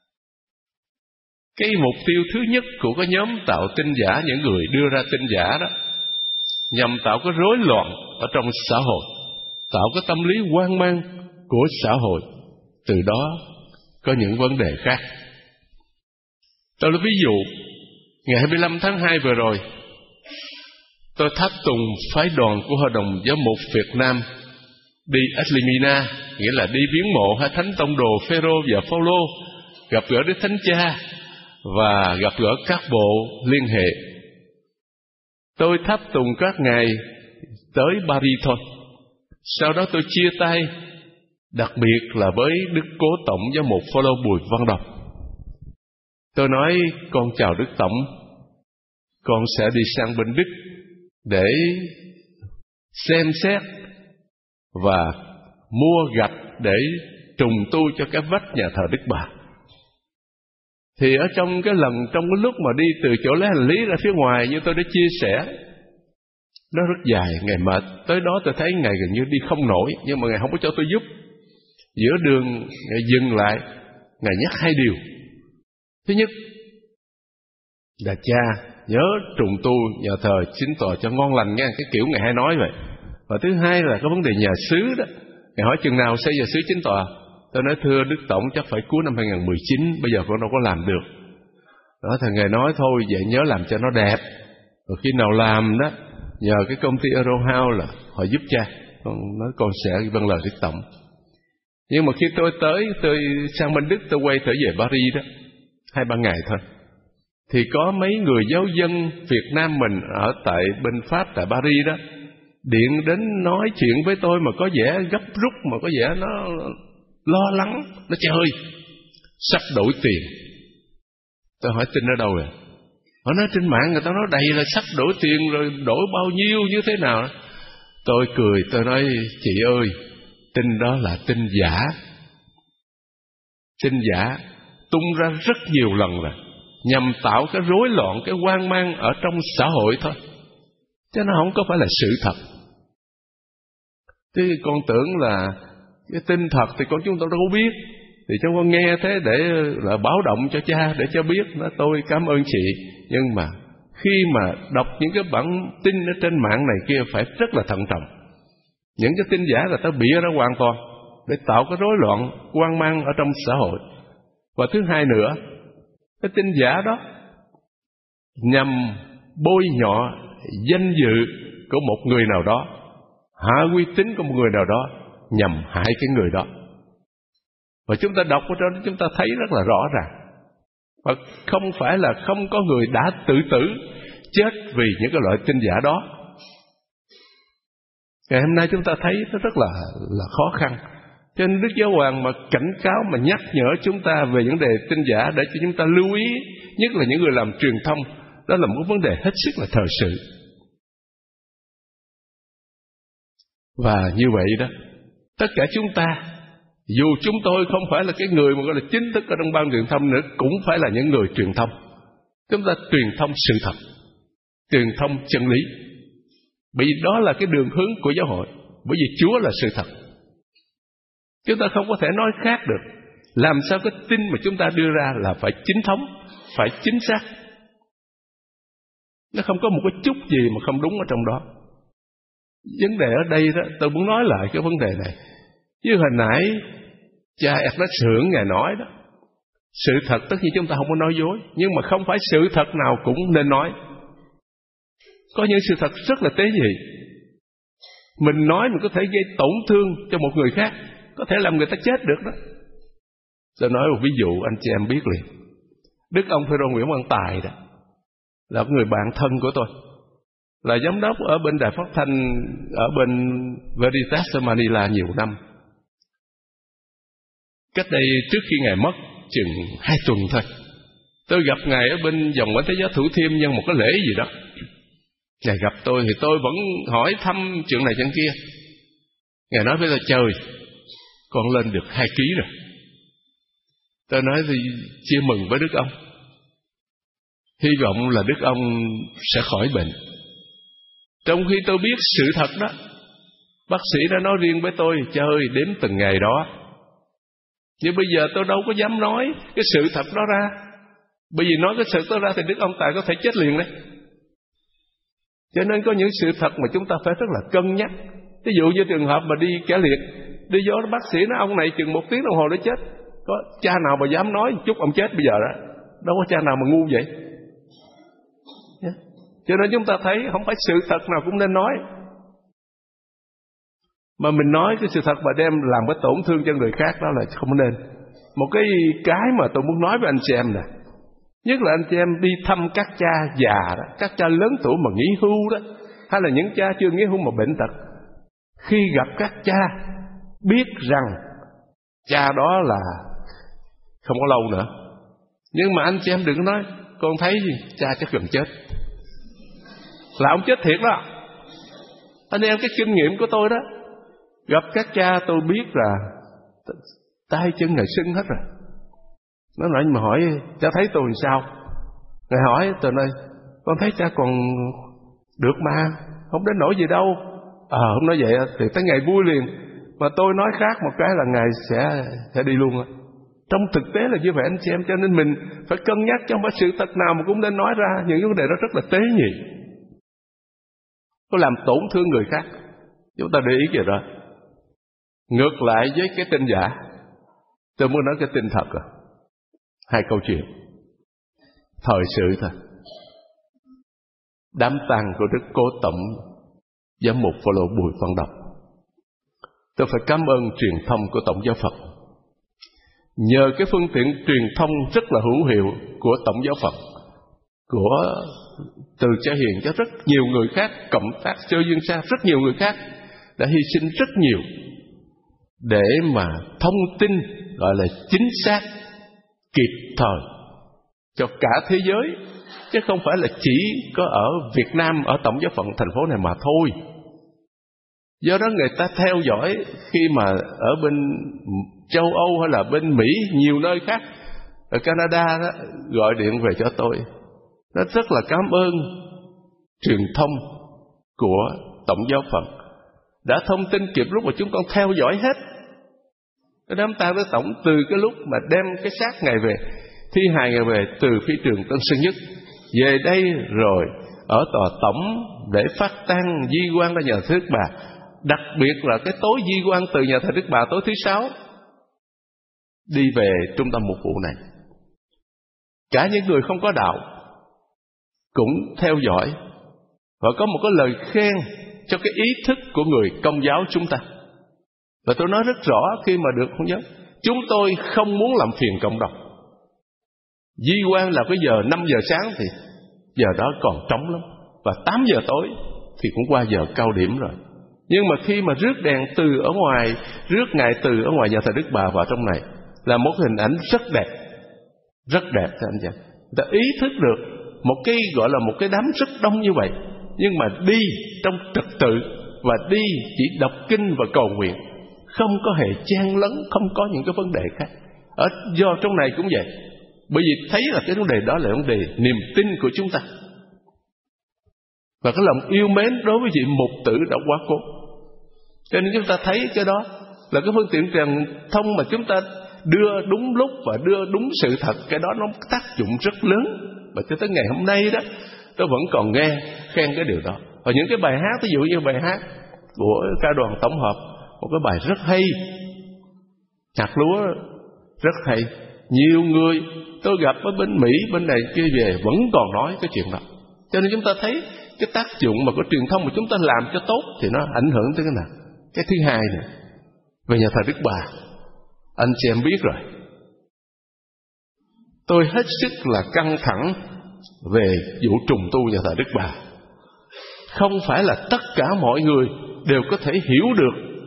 Cái mục tiêu thứ nhất của cái nhóm tạo tin giả, những người đưa ra tin giả đó, nhằm tạo cái rối loạn ở trong xã hội, tạo cái tâm lý hoang mang của xã hội, từ đó có những vấn đề khác. Tôi lấy ví dụ, ngày hai mươi lăm tháng hai vừa rồi, tôi tháp tùng phái đoàn của Hội đồng Giáo mục Việt Nam đi Adlimina, nghĩa là đi viếng mộ hai thánh tông đồ Phêrô và Phaolô, gặp gỡ Đức Thánh Cha và gặp gỡ các bộ liên hệ. Tôi tháp tùng các ngài tới Paris thôi. Sau đó tôi chia tay, đặc biệt là với Đức Cố Tổng Giám mục Phaolô Bùi Văn Đọc. Tôi nói, con chào Đức Tổng, con sẽ đi sang bên Đức để xem xét và mua gạch để trùng tu cho cái vách nhà thờ Đức Bà. Thì ở trong cái lần, trong cái lúc mà đi từ chỗ lấy hành lý ra phía ngoài, như tôi đã chia sẻ, nó rất dài, Ngài mệt. Tới đó tôi thấy Ngài gần như đi không nổi, nhưng mà Ngài không có cho tôi giúp. Giữa đường Ngài dừng lại, Ngài nhắc hai điều. Thứ nhất là cha nhớ trùng tu nhà thờ chính tòa cho ngon lành nghe, cái kiểu Ngài hay nói vậy. Và thứ hai là cái vấn đề nhà xứ đó. Ngài hỏi chừng nào xây nhà xứ chính tòa. Tôi nói thưa Đức Tổng chắc phải cuối năm hai không một chín, bây giờ con đâu có làm được. Đó thì Ngài nói thôi vậy nhớ làm cho nó đẹp. Rồi khi nào làm đó, nhờ cái công ty Euro House là họ giúp cha. Con nói con sẽ vâng lời Đức Tổng. Nhưng mà khi tôi tới, tôi sang bên Đức, tôi quay trở về Paris đó, hai ba ngày thôi, thì có mấy người giáo dân Việt Nam mình ở tại bên Pháp, tại Paris đó, điện đến nói chuyện với tôi mà có vẻ gấp rút, mà có vẻ nó lo lắng. Nó trời ơi, sắp đổi tiền. Tôi hỏi tin ở đâu rồi? Họ nói trên mạng người ta nói đầy là sắp đổi tiền, rồi đổi bao nhiêu như thế nào. Tôi cười, tôi nói chị ơi, tin đó là tin giả. Tin giả tung ra rất nhiều lần rồi, nhằm tạo cái rối loạn, cái hoang mang ở trong xã hội thôi, chứ nó không có phải là sự thật. Thế con tưởng là cái tin thật thì con chúng tôi đâu có biết, thì chúng con nghe thế để là báo động cho cha, để cho biết. Nói tôi cảm ơn chị, nhưng mà khi mà đọc những cái bản tin ở trên mạng này kia phải rất là thận trọng. Những cái tin giả là ta bịa ra hoàn toàn để tạo cái rối loạn, hoang mang ở trong xã hội. Và thứ hai nữa, cái tin giả đó nhằm bôi nhọ danh dự của một người nào đó, hạ uy tín của một người nào đó, nhằm hại cái người đó. Và chúng ta đọc ở đó chúng ta thấy rất là rõ ràng. Và không phải là không có người đã tự tử, chết vì những cái loại tin giả đó. Ngày hôm nay chúng ta thấy nó rất là, là khó khăn. Cho nên Đức Giáo Hoàng mà cảnh cáo, mà nhắc nhở chúng ta về những đề tin giả để cho chúng ta lưu ý, nhất là những người làm truyền thông, đó là một vấn đề hết sức là thời sự. Và như vậy đó, tất cả chúng ta, dù chúng tôi không phải là cái người mà gọi là chính thức ở trong ban truyền thông nữa, cũng phải là những người truyền thông. Chúng ta truyền thông sự thật, truyền thông chân lý. Bởi vì đó là cái đường hướng của giáo hội. Bởi vì Chúa là sự thật. Chúng ta không có thể nói khác được. Làm sao cái tin mà chúng ta đưa ra là phải chính thống, phải chính xác. Nó không có một cái chút gì mà không đúng ở trong đó. Vấn đề ở đây đó, tôi muốn nói lại cái vấn đề này. Như hồi nãy cha Ernest Hưởng Ngài nói đó, sự thật tất nhiên chúng ta không có nói dối, nhưng mà không phải sự thật nào cũng nên nói. Có những sự thật rất là tế nhị, mình nói mình có thể gây tổn thương cho một người khác, có thể làm người ta chết được đó. Tôi nói một ví dụ anh chị em biết liền. Đức ông Phêrô Nguyễn Văn Tài đó là một người bạn thân của tôi, là giám đốc ở bên đài phát thanh ở bên Veritas ở Manila nhiều năm. Cách đây trước khi Ngài mất chừng hai tuần thôi, tôi gặp Ngài ở bên dòng Quán Thế Giáo Thủ Thiêm nhân một cái lễ gì đó. Ngài gặp tôi thì tôi vẫn hỏi thăm chuyện này chuyện kia. Ngài nói với tôi, trời, con lên được hai ký rồi. Tôi nói thì chia mừng với Đức ông, hy vọng là Đức ông sẽ khỏi bệnh. Trong khi tôi biết sự thật đó, bác sĩ đã nói riêng với tôi, trời, đếm từng ngày đó. Nhưng bây giờ tôi đâu có dám nói cái sự thật đó ra, bởi vì nói cái sự thật đó ra thì Đức ông Tài có thể chết liền đấy. Cho nên có những sự thật mà chúng ta phải rất là cân nhắc. Ví dụ như trường hợp mà đi kẻ liệt, đi vô bác sĩ nói ông này chừng một tiếng đồng hồ để chết, có cha nào mà dám nói chút ông chết bây giờ đó? Đâu có cha nào mà ngu vậy. Yeah. Cho nên chúng ta thấy không phải sự thật nào cũng nên nói, mà mình nói cái sự thật mà đem làm cái tổn thương cho người khác, đó là không nên. Một cái cái mà tôi muốn nói với anh chị em nè, nhất là anh chị em đi thăm các cha già đó, các cha lớn tuổi mà nghỉ hưu đó, hay là những cha chưa nghỉ hưu mà bệnh tật. Khi gặp các cha, biết rằng cha đó là không có lâu nữa. Nhưng mà anh chị em đừng nói, con thấy gì, cha chắc gần chết, là ông chết thiệt đó. Anh em, cái kinh nghiệm của tôi đó, gặp các cha tôi biết là tay chân này sưng hết rồi. Nó nói: mà hỏi cha thấy tôi làm sao? Ngài hỏi, tôi nói: con thấy cha còn được mà, không đến nỗi gì đâu. Ờ à, không nói vậy thì tới ngày vui liền. Mà tôi nói khác một cái là Ngài sẽ sẽ đi luôn. Trong thực tế là như vậy anh chị em. Cho nên mình phải cân nhắc, trong bất sự thật nào mà cũng nên nói ra. Những vấn đề đó rất là tế nhị, có làm tổn thương người khác. Chúng ta để ý kìa đó. Ngược lại với cái tin giả, tôi muốn nói cái tin thật rồi. Hai câu chuyện thời sự thôi. Đám tang của Đức Cố Tổng Giám mục Phaolô Bùi Văn Đọc. Tôi phải cảm ơn truyền thông của Tổng giáo Phận. Nhờ cái phương tiện truyền thông rất là hữu hiệu của Tổng giáo Phận, của từ Cha Hiền cho rất nhiều người khác, cộng tác Sơ Dương Sa, rất nhiều người khác đã hy sinh rất nhiều để mà thông tin gọi là chính xác, kịp thời cho cả thế giới, chứ không phải là chỉ có ở Việt Nam, ở Tổng giáo Phận thành phố này mà thôi. Do đó người ta theo dõi, khi mà ở bên châu Âu hay là bên Mỹ, nhiều nơi khác, ở Canada đó, gọi điện về cho tôi, nó rất là cảm ơn truyền thông của Tổng giáo Phận đã thông tin kịp lúc mà chúng con theo dõi hết cái đám tang của Tổng, từ cái lúc mà đem cái xác Ngài về, thi hài Ngài về từ phi trường Tân Sơn Nhất về đây, rồi ở tòa Tổng để phát tang di quan ra nhà thờ Đức Bà. Đặc biệt là cái tối di quan từ nhà thờ Đức Bà tối thứ sáu đi về trung tâm mục vụ này. Cả những người không có đạo cũng theo dõi và có một cái lời khen cho cái ý thức của người Công giáo chúng ta. Và tôi nói rất rõ khi mà được hướng dẫn, chúng tôi không muốn làm phiền cộng đồng. Di quan là cái giờ năm giờ sáng thì giờ đó còn trống lắm, và tám giờ tối thì cũng qua giờ cao điểm rồi. Nhưng mà khi mà rước đèn từ ở ngoài, rước Ngài từ ở ngoài nhà thờ Đức Bà vào trong này, là một hình ảnh rất đẹp, rất đẹp thưa anh chị. Ta ý thức được một cái gọi là một cái đám rất đông như vậy, nhưng mà đi trong trật tự và đi chỉ đọc kinh và cầu nguyện, không có hề chen lấn, không có những cái vấn đề khác. Ở do trong này cũng vậy, bởi vì thấy là cái vấn đề đó là vấn đề niềm tin của chúng ta, và cái lòng yêu mến đối với vị mục tử đã quá cố. Cho nên chúng ta thấy cái đó là cái phương tiện truyền thông mà chúng ta đưa đúng lúc và đưa đúng sự thật. Cái đó nó tác dụng rất lớn, và cho tới ngày hôm nay đó tôi vẫn còn nghe khen cái điều đó. Và những cái bài hát, ví dụ như bài hát của ca đoàn tổng hợp, một cái bài rất hay, Hạt Lúa rất hay. Nhiều người tôi gặp ở bên Mỹ, bên này kia về vẫn còn nói cái chuyện đó. Cho nên chúng ta thấy cái tác dụng mà có truyền thông mà chúng ta làm cho tốt thì nó ảnh hưởng tới cái nào. Cái thứ hai này, về nhà thờ Đức Bà, anh chị em biết rồi, tôi hết sức là căng thẳng về vụ trùng tu nhà thờ Đức Bà. Không phải là tất cả mọi người đều có thể hiểu được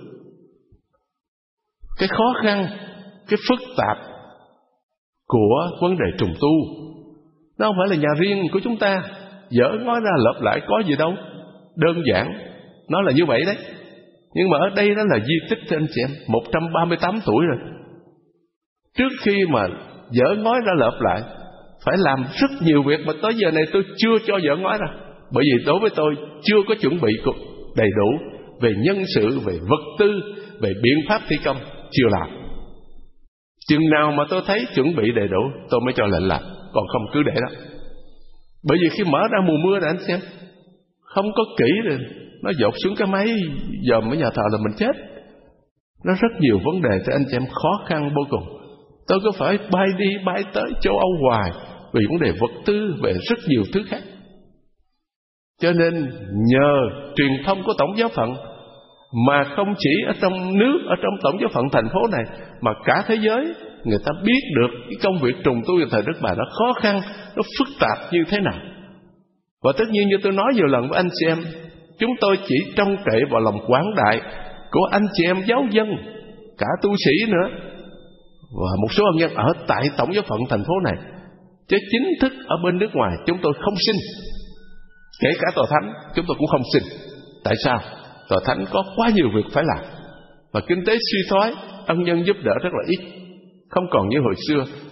cái khó khăn, cái phức tạp của vấn đề trùng tu. Nó không phải là nhà riêng của chúng ta, dở ngói ra lợp lại có gì đâu, đơn giản nó là như vậy đấy. Nhưng mà ở đây đó là di tích thưa anh chị em, một trăm ba mươi tám tuổi rồi. Trước khi mà dở ngói ra lợp lại phải làm rất nhiều việc mà tới giờ này tôi chưa cho dở ngói ra, bởi vì đối với tôi chưa có chuẩn bị đầy đủ về nhân sự, về vật tư, về biện pháp thi công, chưa làm. Chừng nào mà tôi thấy chuẩn bị đầy đủ tôi mới cho lệnh làm, còn không cứ để đó. Bởi vì khi mở ra mùa mưa này anh xem, không có kỹ rồi nó dột xuống cái máy dòm ở nhà thờ là mình chết. Nó rất nhiều vấn đề cho anh chị em, khó khăn vô cùng. Tôi có phải bay đi bay tới châu Âu hoài vì vấn đề vật tư, về rất nhiều thứ khác. Cho nên nhờ truyền thông của Tổng giáo phận, mà không chỉ ở trong nước, ở trong Tổng giáo phận thành phố này, mà cả thế giới, người ta biết được cái công việc trùng tu nhà thờ Đức Bà nó khó khăn, nó phức tạp như thế nào. Và tất nhiên như tôi nói nhiều lần với anh chị em, chúng tôi chỉ trông cậy vào lòng quảng đại của anh chị em giáo dân, cả tu sĩ nữa, và một số ân nhân ở tại Tổng giáo phận thành phố này. Chứ chính thức ở bên nước ngoài chúng tôi không xin. Kể cả tòa thánh chúng tôi cũng không xin. Tại sao? Tòa thánh có quá nhiều việc phải làm, và kinh tế suy thoái, ân nhân giúp đỡ rất là ít, không còn như hồi xưa.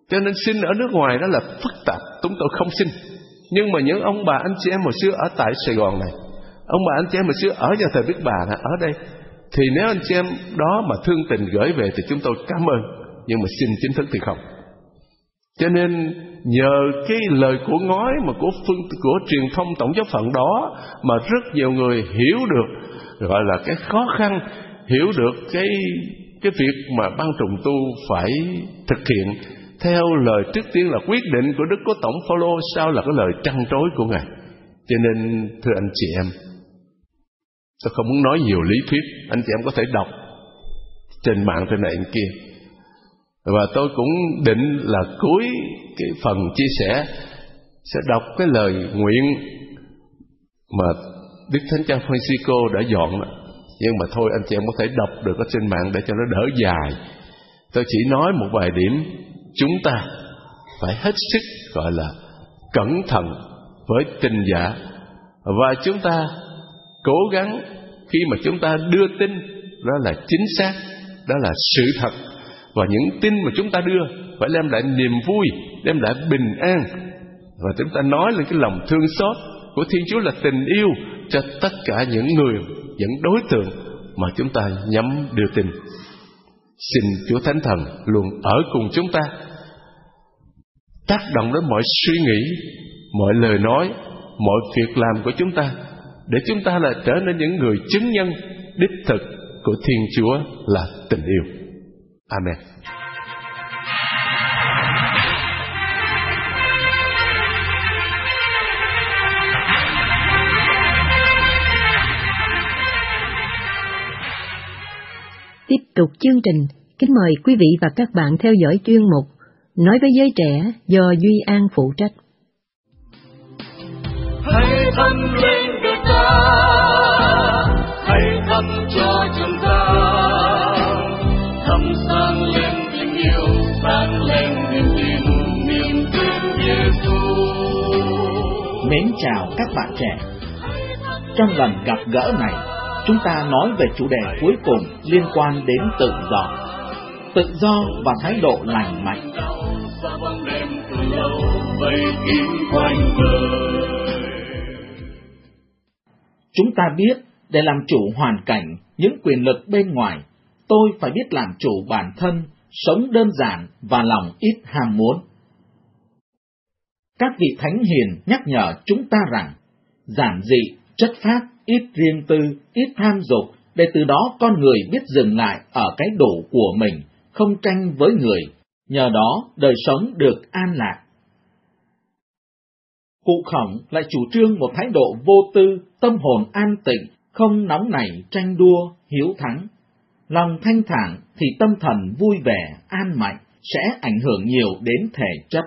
Cho nên sinh ở nước ngoài đó là phức tạp, chúng tôi không xin. Nhưng mà những ông bà anh chị em hồi xưa ở tại Sài Gòn này, ông bà anh chị em hồi xưa ở nhà thờ Đức Bà này, ở đây, thì nếu anh chị em đó mà thương tình gửi về thì chúng tôi cảm ơn. Nhưng mà xin chính thức thì không. Cho nên nhờ cái lời của ngói mà của phương của truyền thông tổng giáo phận đó mà rất nhiều người hiểu được, gọi là cái khó khăn, hiểu được cái cái việc mà ban trùng tu phải thực hiện theo lời trước tiên là quyết định của Đức Cố Tổng Phaolô, sau là cái lời trăn trối của Ngài. Cho nên thưa anh chị em, tôi không muốn nói nhiều lý thuyết, anh chị em có thể đọc trên mạng trên này kia. Và tôi cũng định là cuối cái phần chia sẻ sẽ đọc cái lời nguyện mà Đức Thánh Cha Francisco đã dọn đó. Nhưng mà thôi anh chị em có thể đọc được ở trên mạng để cho nó đỡ dài. Tôi chỉ nói một vài điểm. Chúng ta phải hết sức gọi là cẩn thận với tin giả, và chúng ta cố gắng khi mà chúng ta đưa tin đó là chính xác, đó là sự thật. Và những tin mà chúng ta đưa phải đem lại niềm vui, đem lại bình an. Và chúng ta nói lên cái lòng thương xót của Thiên Chúa là tình yêu cho tất cả những người, những đối tượng mà chúng ta nhắm đưa tin. Xin Chúa Thánh Thần luôn ở cùng chúng ta, tác động đến mọi suy nghĩ, mọi lời nói, mọi việc làm của chúng ta, để chúng ta lại trở nên những người chứng nhân đích thực của Thiên Chúa là tình yêu. Amen. Tiếp tục chương trình, kính mời quý vị và các bạn theo dõi chuyên mục Nói với giới trẻ do Duy An phụ trách. Hãy thắp lên đời ta, hãy thắp cho chúng ta, thắp sáng lên tình yêu, sáng lên niềm tin, niềm tin Giêsu. Mến chào các bạn trẻ. Trong lần gặp gỡ này, chúng ta nói về chủ đề cuối cùng liên quan đến tự do. Tự do và thái độ lành mạnh. Chúng ta biết, để làm chủ hoàn cảnh, những quyền lực bên ngoài, tôi phải biết làm chủ bản thân, sống đơn giản và lòng ít ham muốn. Các vị thánh hiền nhắc nhở chúng ta rằng, giản dị, chất phác, ít riêng tư, ít tham dục, để từ đó con người biết dừng lại ở cái đủ của mình, không tranh với người, nhờ đó đời sống được an lạc. Cụ Khổng lại chủ trương một thái độ vô tư, tâm hồn an tịnh, không nóng nảy tranh đua, hiếu thắng. Lòng thanh thản thì tâm thần vui vẻ, an mạnh, sẽ ảnh hưởng nhiều đến thể chất.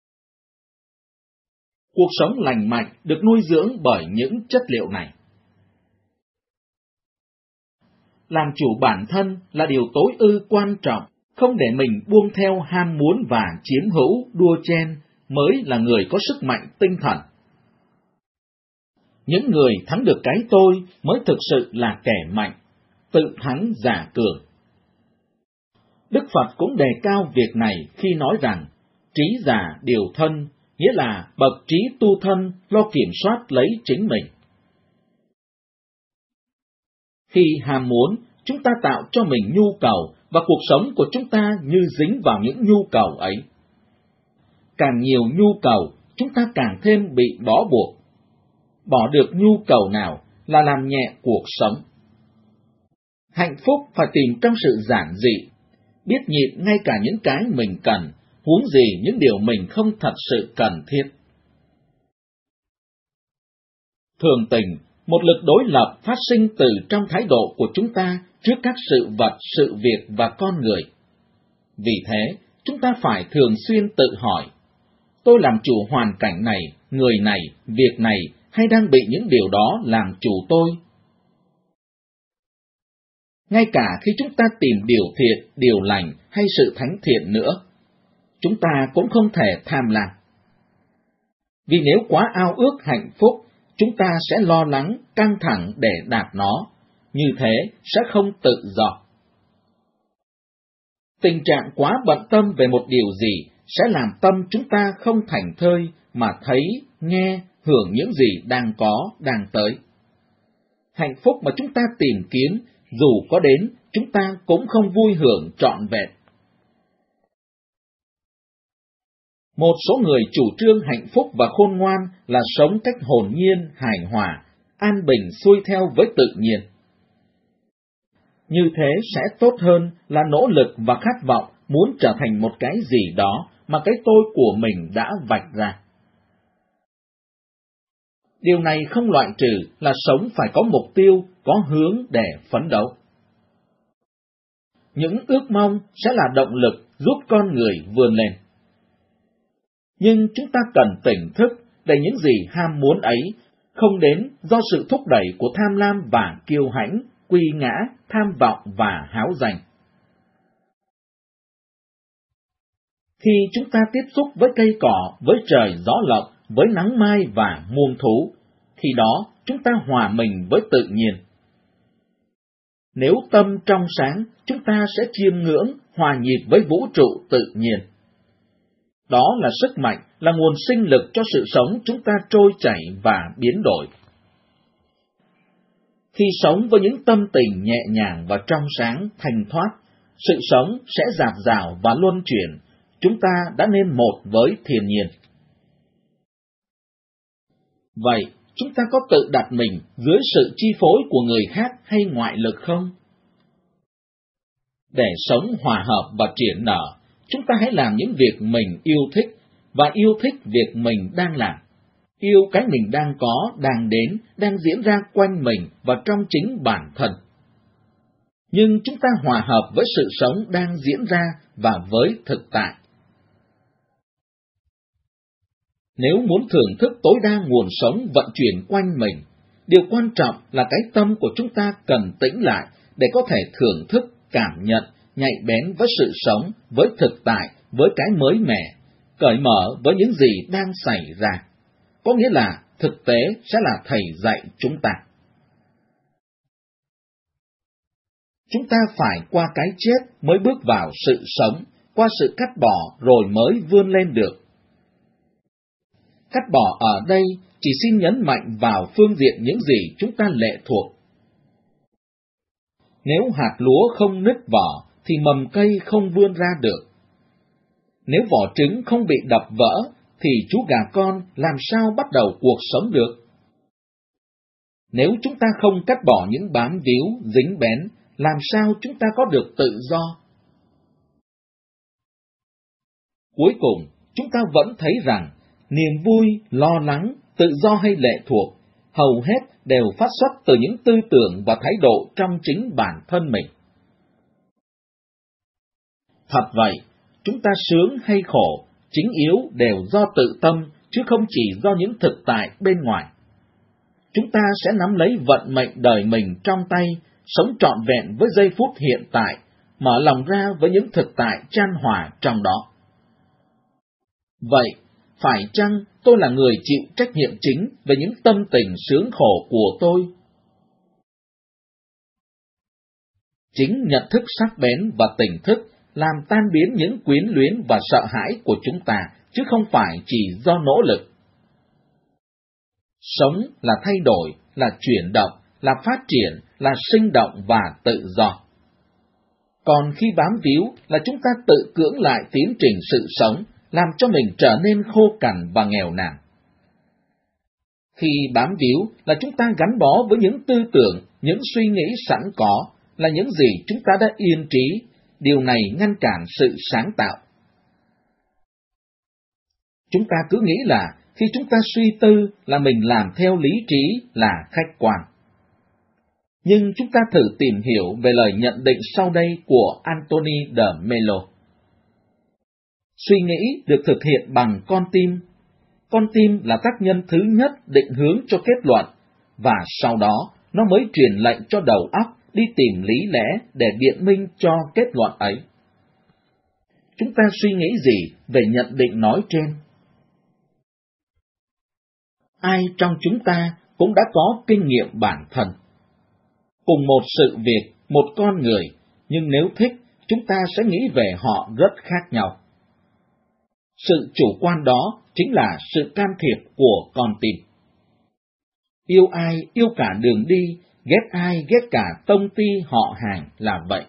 Cuộc sống lành mạnh được nuôi dưỡng bởi những chất liệu này. Làm chủ bản thân là điều tối ư quan trọng, không để mình buông theo ham muốn và chiếm hữu, đua chen mới là người có sức mạnh tinh thần. Những người thắng được cái tôi mới thực sự là kẻ mạnh, tự thắng giả cường. Đức Phật cũng đề cao việc này khi nói rằng, trí giả điều thân, nghĩa là bậc trí tu thân lo kiểm soát lấy chính mình. Khi ham muốn, chúng ta tạo cho mình nhu cầu và cuộc sống của chúng ta như dính vào những nhu cầu ấy. Càng nhiều nhu cầu, chúng ta càng thêm bị bó buộc. Bỏ được nhu cầu nào là làm nhẹ cuộc sống. Hạnh phúc phải tìm trong sự giản dị, biết nhịn ngay cả những cái mình cần, huống gì những điều mình không thật sự cần thiết. Thường tình, một lực đối lập phát sinh từ trong thái độ của chúng ta trước các sự vật, sự việc và con người. Vì thế, chúng ta phải thường xuyên tự hỏi, tôi làm chủ hoàn cảnh này, người này, việc này, hay đang bị những điều đó làm chủ tôi? Ngay cả khi chúng ta tìm điều thiện, điều lành hay sự thánh thiện nữa, chúng ta cũng không thể tham lam. Vì nếu quá ao ước hạnh phúc, chúng ta sẽ lo lắng, căng thẳng để đạt nó, như thế sẽ không tự do. Tình trạng quá bận tâm về một điều gì sẽ làm tâm chúng ta không thảnh thơi mà thấy, nghe, hưởng những gì đang có, đang tới. Hạnh phúc mà chúng ta tìm kiếm, dù có đến, chúng ta cũng không vui hưởng trọn vẹn. Một số người chủ trương hạnh phúc và khôn ngoan là sống cách hồn nhiên, hài hòa, an bình xuôi theo với tự nhiên. Như thế sẽ tốt hơn là nỗ lực và khát vọng muốn trở thành một cái gì đó mà cái tôi của mình đã vạch ra. Điều này không loại trừ là sống phải có mục tiêu, có hướng để phấn đấu. Những ước mong sẽ là động lực giúp con người vươn lên. Nhưng chúng ta cần tỉnh thức để những gì ham muốn ấy không đến do sự thúc đẩy của tham lam và kiêu hãnh, quy ngã, tham vọng và háo danh. Khi chúng ta tiếp xúc với cây cỏ, với trời gió lộng, với nắng mai và muôn thú, thì đó chúng ta hòa mình với tự nhiên. Nếu tâm trong sáng, chúng ta sẽ chiêm ngưỡng, hòa nhịp với vũ trụ tự nhiên. Đó là sức mạnh, là nguồn sinh lực cho sự sống chúng ta trôi chảy và biến đổi. Khi sống với những tâm tình nhẹ nhàng và trong sáng, thanh thoát, sự sống sẽ dạt dào và luân chuyển, chúng ta đã nên một với thiên nhiên. Vậy, chúng ta có tự đặt mình dưới sự chi phối của người khác hay ngoại lực không? Để sống hòa hợp và triển nở, chúng ta hãy làm những việc mình yêu thích và yêu thích việc mình đang làm. Yêu cái mình đang có, đang đến, đang diễn ra quanh mình và trong chính bản thân. Nhưng chúng ta hòa hợp với sự sống đang diễn ra và với thực tại. Nếu muốn thưởng thức tối đa nguồn sống vận chuyển quanh mình, điều quan trọng là cái tâm của chúng ta cần tĩnh lại để có thể thưởng thức, cảm nhận, nhạy bén với sự sống, với thực tại, với cái mới mẻ, cởi mở với những gì đang xảy ra. Có nghĩa là thực tế sẽ là thầy dạy chúng ta. Chúng ta phải qua cái chết mới bước vào sự sống, qua sự cắt bỏ rồi mới vươn lên được. Cắt bỏ ở đây chỉ xin nhấn mạnh vào phương diện những gì chúng ta lệ thuộc. Nếu hạt lúa không nứt vỏ, thì mầm cây không vươn ra được. Nếu vỏ trứng không bị đập vỡ, thì chú gà con làm sao bắt đầu cuộc sống được? Nếu chúng ta không cắt bỏ những bám víu, dính bén, làm sao chúng ta có được tự do? Cuối cùng, chúng ta vẫn thấy rằng, niềm vui, lo lắng, tự do hay lệ thuộc, hầu hết đều phát xuất từ những tư tưởng và thái độ trong chính bản thân mình. Thật vậy, chúng ta sướng hay khổ, chính yếu đều do tự tâm, chứ không chỉ do những thực tại bên ngoài. Chúng ta sẽ nắm lấy vận mệnh đời mình trong tay, sống trọn vẹn với giây phút hiện tại, mở lòng ra với những thực tại chan hòa trong đó. Vậy, phải chăng tôi là người chịu trách nhiệm chính về những tâm tình sướng khổ của tôi? Chính nhận thức sắc bén và tỉnh thức làm tan biến những quyến luyến và sợ hãi của chúng ta, chứ không phải chỉ do nỗ lực. Sống là thay đổi, là chuyển động, là phát triển, là sinh động và tự do. Còn khi bám víu là chúng ta tự cưỡng lại tiến trình sự sống, làm cho mình trở nên khô cằn và nghèo nàn. Khi bám víu là chúng ta gắn bó với những tư tưởng, những suy nghĩ sẵn có, là những gì chúng ta đã yên trí, điều này ngăn cản sự sáng tạo. Chúng ta cứ nghĩ là khi chúng ta suy tư là mình làm theo lý trí là khách quan. Nhưng chúng ta thử tìm hiểu về lời nhận định sau đây của Anthony de Mello. Suy nghĩ được thực hiện bằng con tim. Con tim là tác nhân thứ nhất định hướng cho kết luận, và sau đó nó mới truyền lệnh cho đầu óc đi tìm lý lẽ để biện minh cho kết luận ấy. Chúng ta suy nghĩ gì về nhận định nói trên? Ai trong chúng ta cũng đã có kinh nghiệm bản thân. Cùng một sự việc, một con người, nhưng nếu thích, chúng ta sẽ nghĩ về họ rất khác nhau. Sự chủ quan đó chính là sự can thiệp của con tim. Yêu ai yêu cả đường đi, ghét ai ghét cả tông ty họ hàng là vậy.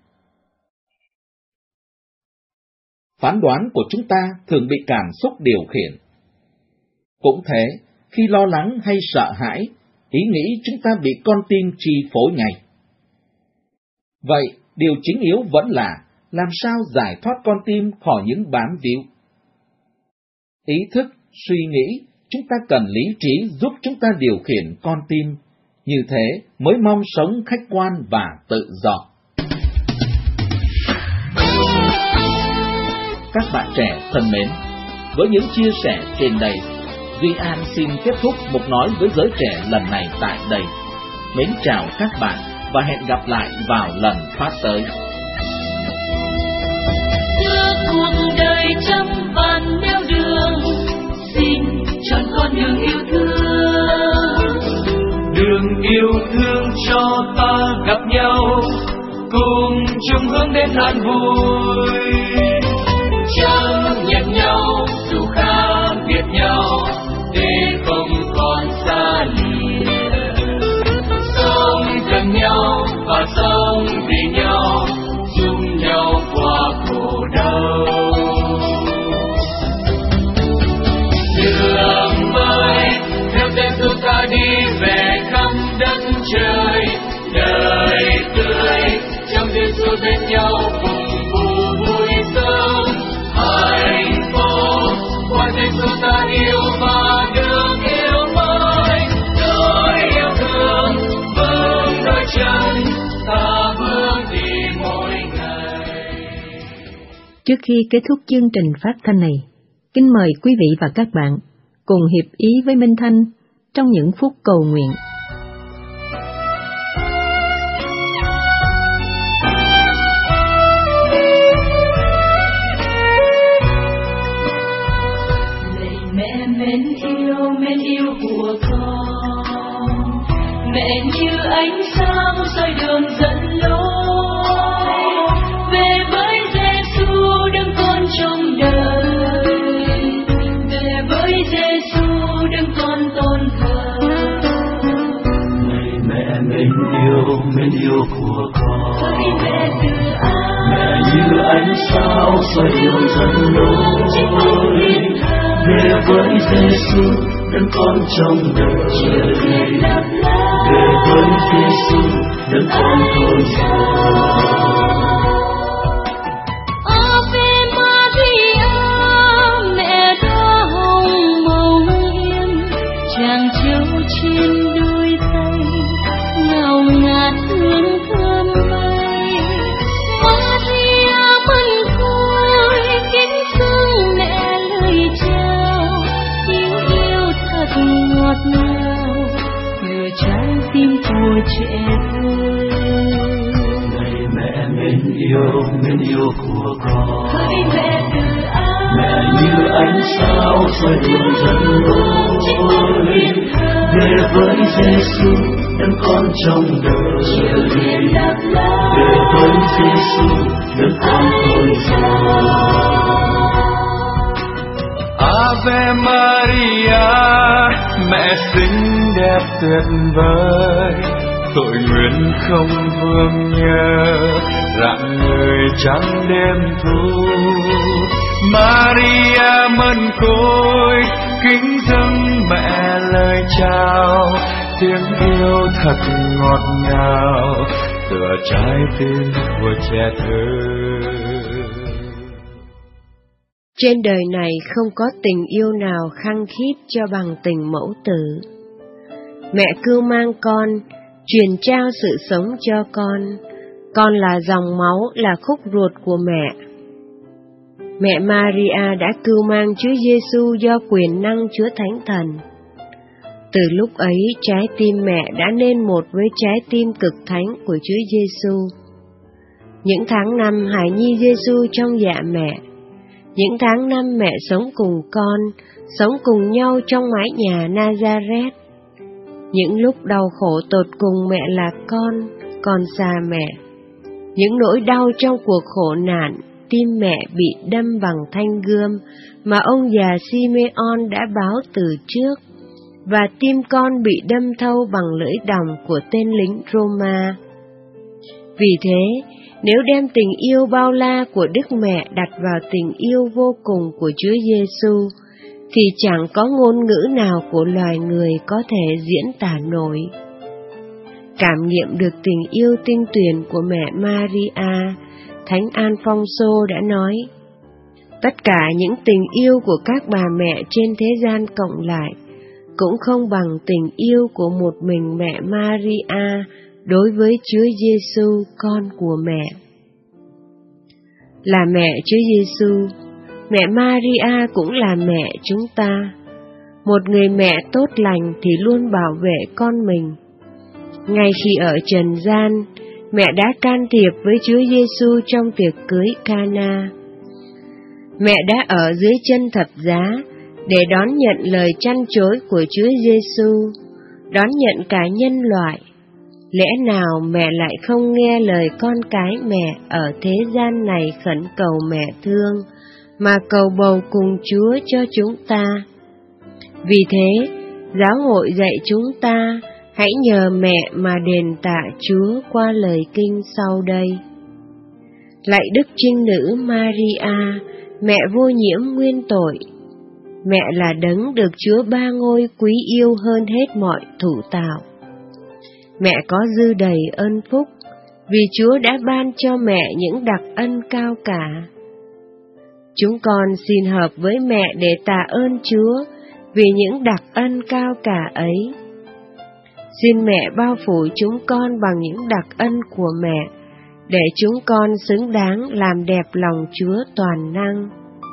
Phán đoán của chúng ta thường bị cảm xúc điều khiển. Cũng thế, khi lo lắng hay sợ hãi, ý nghĩ chúng ta bị con tim chi phối ngay. Vậy, điều chính yếu vẫn là làm sao giải thoát con tim khỏi những bám víu. Ý thức, suy nghĩ, chúng ta cần lý trí giúp chúng ta điều khiển con tim, như thế mới mong sống khách quan và tự do. Các bạn trẻ thân mến, với những chia sẻ trên đây, Duy An xin kết thúc mục nói với giới trẻ lần này tại đây. Mến chào các bạn và hẹn gặp lại vào lần phát tới. Giữa cuộc đời trăm vạn nẻo đường, xin chọn con đường yêu thương. Đường yêu thương cho ta gặp nhau, cùng chung hướng đến an vui. Chấp nhận nhau dù khác biệt nhau, để không còn xa lìa. Sống gần nhau và sống vì nhau, chung nhau qua khổ đau. Đường mới theo tên chúng ta đi về khắp đất trời, đời tươi trong tiếng ru bên nhau cùng vui vui sống hạnh phúc. Qua tên chúng ta yêu và được yêu mới, đôi yêu thương vững đôi chân ta bước đi mỗi ngày. Trước khi kết thúc chương trình phát thanh này, kính mời quý vị và các bạn cùng hiệp ý với Minh Thanh trong những phút cầu nguyện. Lạy mẹ mến yêu, mến yêu của con, mẹ như ánh sáng soi đường dẫn lối, về với Giêsu đấng con trong đời, về với Giêsu đấng con tôn thờ. Này mẹ mến yêu, mến yêu của con, Hỡi mẹ từ ái, mẹ như ánh sao soi đường dẫn lối, về với Giêsu đấng con trong đời, về với Giêsu đấng con tôn thờ. Ave Maria, mẹ đóa hồng màu hiên, chàng trâu trên đôi tay, ngào ngạt hương thơm bay. Maria mân côi, kính dâng mẹ lời chào, yêu yêu thật ngọt ngào, nhờ trái tim của trẻ thơ. Này mẹ mến yêu, mến yêu của con, Hỡi mẹ từ ái, mẹ như ánh sao soi đường dẫn lối, về với Giêsu đấng con trong đời, về với Giêsu đấng con tôn thờ. Ave Maria, mẹ xinh đẹp tuyệt vời, tội nguyện không vương nhớ, rạng người trắng đêm thu. Maria mân côi, kính dâng mẹ lời chào, tiếng yêu thật ngọt ngào, tựa trái tim của trẻ thơ. Trên đời này không có tình yêu nào khăng khít cho bằng tình mẫu tử. Mẹ cưu mang con, truyền trao sự sống cho con. Con là dòng máu, là khúc ruột của mẹ. Mẹ Maria đã cưu mang Chúa Giêsu do quyền năng Chúa Thánh Thần. Từ lúc ấy, trái tim mẹ đã nên một với trái tim cực thánh của Chúa Giêsu. Những tháng năm hài nhi Giêsu trong dạ mẹ, những tháng năm mẹ sống cùng con, sống cùng nhau trong mái nhà Nazareth. Những lúc đau khổ tột cùng mẹ là con, còn xa mẹ. Những nỗi đau trong cuộc khổ nạn, tim mẹ bị đâm bằng thanh gươm mà ông già Simeon đã báo từ trước, và tim con bị đâm thâu bằng lưỡi đòng của tên lính Roma. Vì thế, nếu đem tình yêu bao la của Đức Mẹ đặt vào tình yêu vô cùng của Chúa Giêsu, thì chẳng có ngôn ngữ nào của loài người có thể diễn tả nổi. Cảm nghiệm được tình yêu tinh tuyền của mẹ Maria, Thánh Alfonso đã nói, tất cả những tình yêu của các bà mẹ trên thế gian cộng lại cũng không bằng tình yêu của một mình mẹ Maria đối với Chúa Giêsu, con của mẹ. Là mẹ Chúa Giêsu, mẹ Maria cũng là mẹ chúng ta. Một người mẹ tốt lành thì luôn bảo vệ con mình. Ngay khi ở trần gian, mẹ đã can thiệp với Chúa Giêsu trong tiệc cưới Cana. Mẹ đã ở dưới chân thập giá để đón nhận lời trăn trối của Chúa Giêsu, đón nhận cả nhân loại. Lẽ nào mẹ lại không nghe lời con cái mẹ ở thế gian này khẩn cầu mẹ thương, mà cầu bầu cùng Chúa cho chúng ta? Vì thế, giáo hội dạy chúng ta hãy nhờ mẹ mà đền tạ Chúa qua lời kinh sau đây. Lạy Đức Trinh Nữ Maria, mẹ vô nhiễm nguyên tội, mẹ là đấng được Chúa Ba Ngôi quý yêu hơn hết mọi thủ tạo. Mẹ có dư đầy ơn phúc, vì Chúa đã ban cho mẹ những đặc ân cao cả. Chúng con xin hợp với mẹ để tạ ơn Chúa vì những đặc ân cao cả ấy. Xin mẹ bao phủ chúng con bằng những đặc ân của mẹ, để chúng con xứng đáng làm đẹp lòng Chúa toàn năng.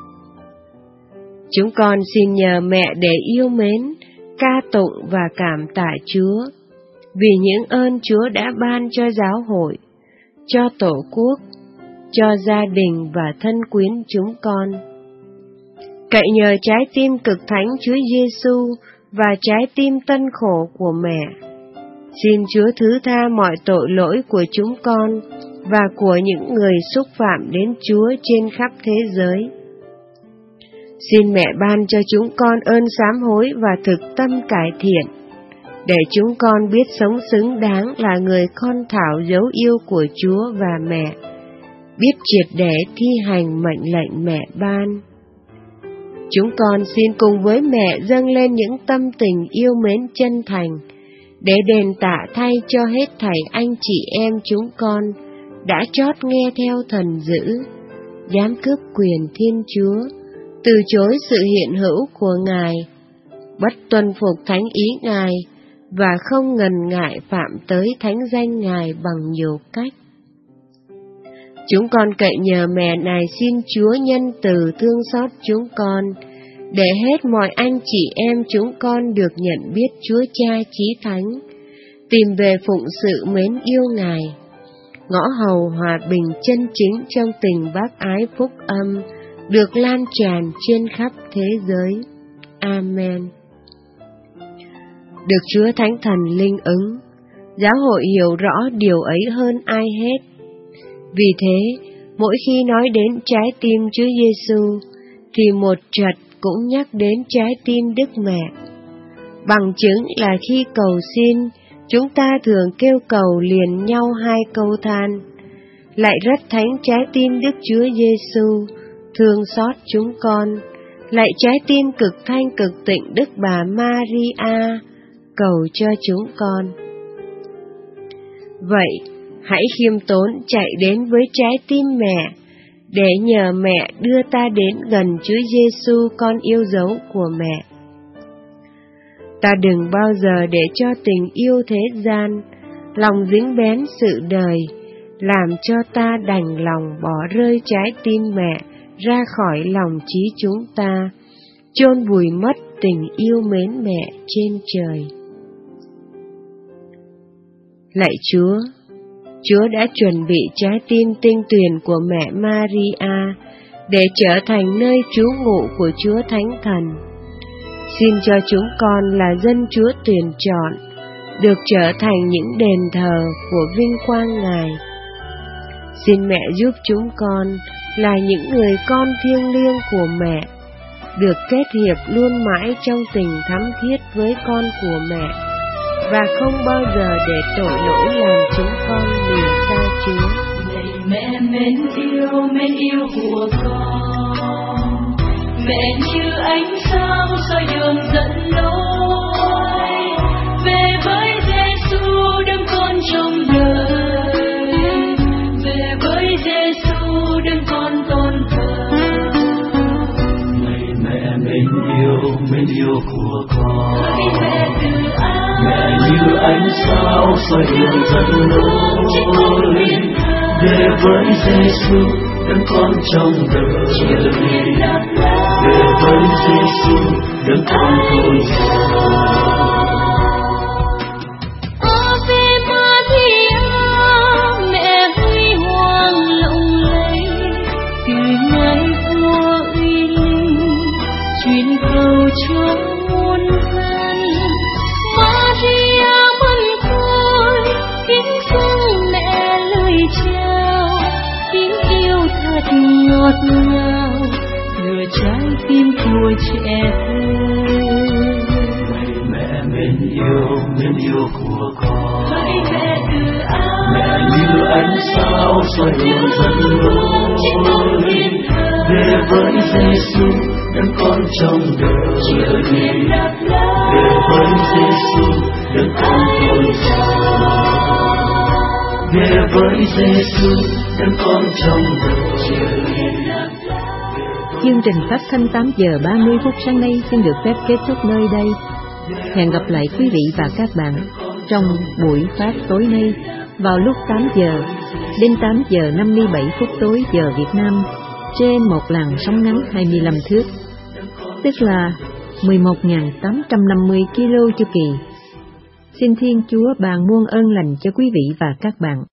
Chúng con xin nhờ mẹ để yêu mến, ca tụng và cảm tạ Chúa, vì những ơn Chúa đã ban cho giáo hội, cho tổ quốc, cho gia đình và thân quyến chúng con. Cậy nhờ trái tim cực thánh Chúa Giêsu và trái tim tân khổ của mẹ, xin Chúa thứ tha mọi tội lỗi của chúng con và của những người xúc phạm đến Chúa trên khắp thế giới. Xin mẹ ban cho chúng con ơn sám hối và thực tâm cải thiện, để chúng con biết sống xứng đáng là người con thảo dấu yêu của Chúa và mẹ, biết triệt để thi hành mệnh lệnh mẹ ban. Chúng con xin cùng với mẹ dâng lên những tâm tình yêu mến chân thành, để đền tạ thay cho hết thảy anh chị em chúng con đã chót nghe theo thần dữ, dám cướp quyền Thiên Chúa, từ chối sự hiện hữu của Ngài, bất tuân phục thánh ý Ngài, và không ngần ngại phạm tới thánh danh Ngài bằng nhiều cách. Chúng con cậy nhờ mẹ này xin Chúa nhân từ thương xót chúng con, để hết mọi anh chị em chúng con được nhận biết Chúa Cha Chí Thánh, tìm về phụng sự mến yêu Ngài, ngõ hầu hòa bình chân chính trong tình bác ái phúc âm được lan tràn trên khắp thế giới. Amen. Được Chúa Thánh Thần linh ứng, giáo hội hiểu rõ điều ấy hơn ai hết. Vì thế, mỗi khi nói đến trái tim Chúa Giêsu, thì một trật cũng nhắc đến trái tim Đức Mẹ. Bằng chứng là khi cầu xin, chúng ta thường kêu cầu liền nhau hai câu than: Lạy rất thánh trái tim Đức Chúa Giêsu, thương xót chúng con. Lạy trái tim cực thanh cực tịnh Đức Bà Maria, cầu cho chúng con. Vậy, hãy khiêm tốn chạy đến với trái tim mẹ, để nhờ mẹ đưa ta đến gần Chúa Giêsu, con yêu dấu của mẹ. Ta đừng bao giờ để cho tình yêu thế gian, lòng dính bén sự đời, làm cho ta đành lòng bỏ rơi trái tim mẹ ra khỏi lòng trí chúng ta, chôn vùi mất tình yêu mến mẹ trên trời. Lạy Chúa, Chúa đã chuẩn bị trái tim tinh tuyền của mẹ Maria để trở thành nơi trú ngụ của Chúa Thánh Thần. Xin cho chúng con là dân Chúa tuyển chọn, được trở thành những đền thờ của vinh quang Ngài. Xin mẹ giúp chúng con là những người con thiêng liêng của mẹ, được kết hiệp luôn mãi trong tình thắm thiết với con của mẹ, và không bao giờ để tội lỗi làm chúng con lìa xa Chúa. Này mẹ mến yêu, mến yêu của con, mẹ như ánh sao soi đường dẫn lối về với Giêsu đấng con trong đời, về với Giêsu đấng con tôn thờ. Này mẹ mến yêu, mến yêu của con, Mẹ từ ái, mẹ như ánh sao soi đường dẫn lối về với Giêsu đấng con trong đời, về với Giêsu đấng con tôn thờ. Ave Maria, mẹ huy hoàng lộng lẫy, từ ngày vua uy linh truyền cầu cho muôn dân. Maria mân côi, kính dâng mẹ lời chào, kính yêu thật ngọt ngào, nửa trái tim của trẻ thơ. Mẹ mến yêu, mến yêu của con, Hỡi mẹ từ ái, mẹ như ánh sao soi đường dẫn lối về với Giêsu đấng con trong đời, về với Giêsu đấng con tôn thờ, về với Giêsu đấng con trong đời. Chương trình phát thanh tám giờ ba mươi phút sáng nay xin được phép kết thúc nơi đây. Hẹn gặp lại quý vị và các bạn trong buổi phát tối nay vào lúc tám giờ đến tám giờ năm mươi bảy phút tối giờ Việt Nam trên một làn sóng ngắn hai mươi lăm thước, tức là mười một nghìn tám trăm năm mươi ki lô chu kỳ. Xin Thiên Chúa ban muôn ơn lành cho quý vị và các bạn.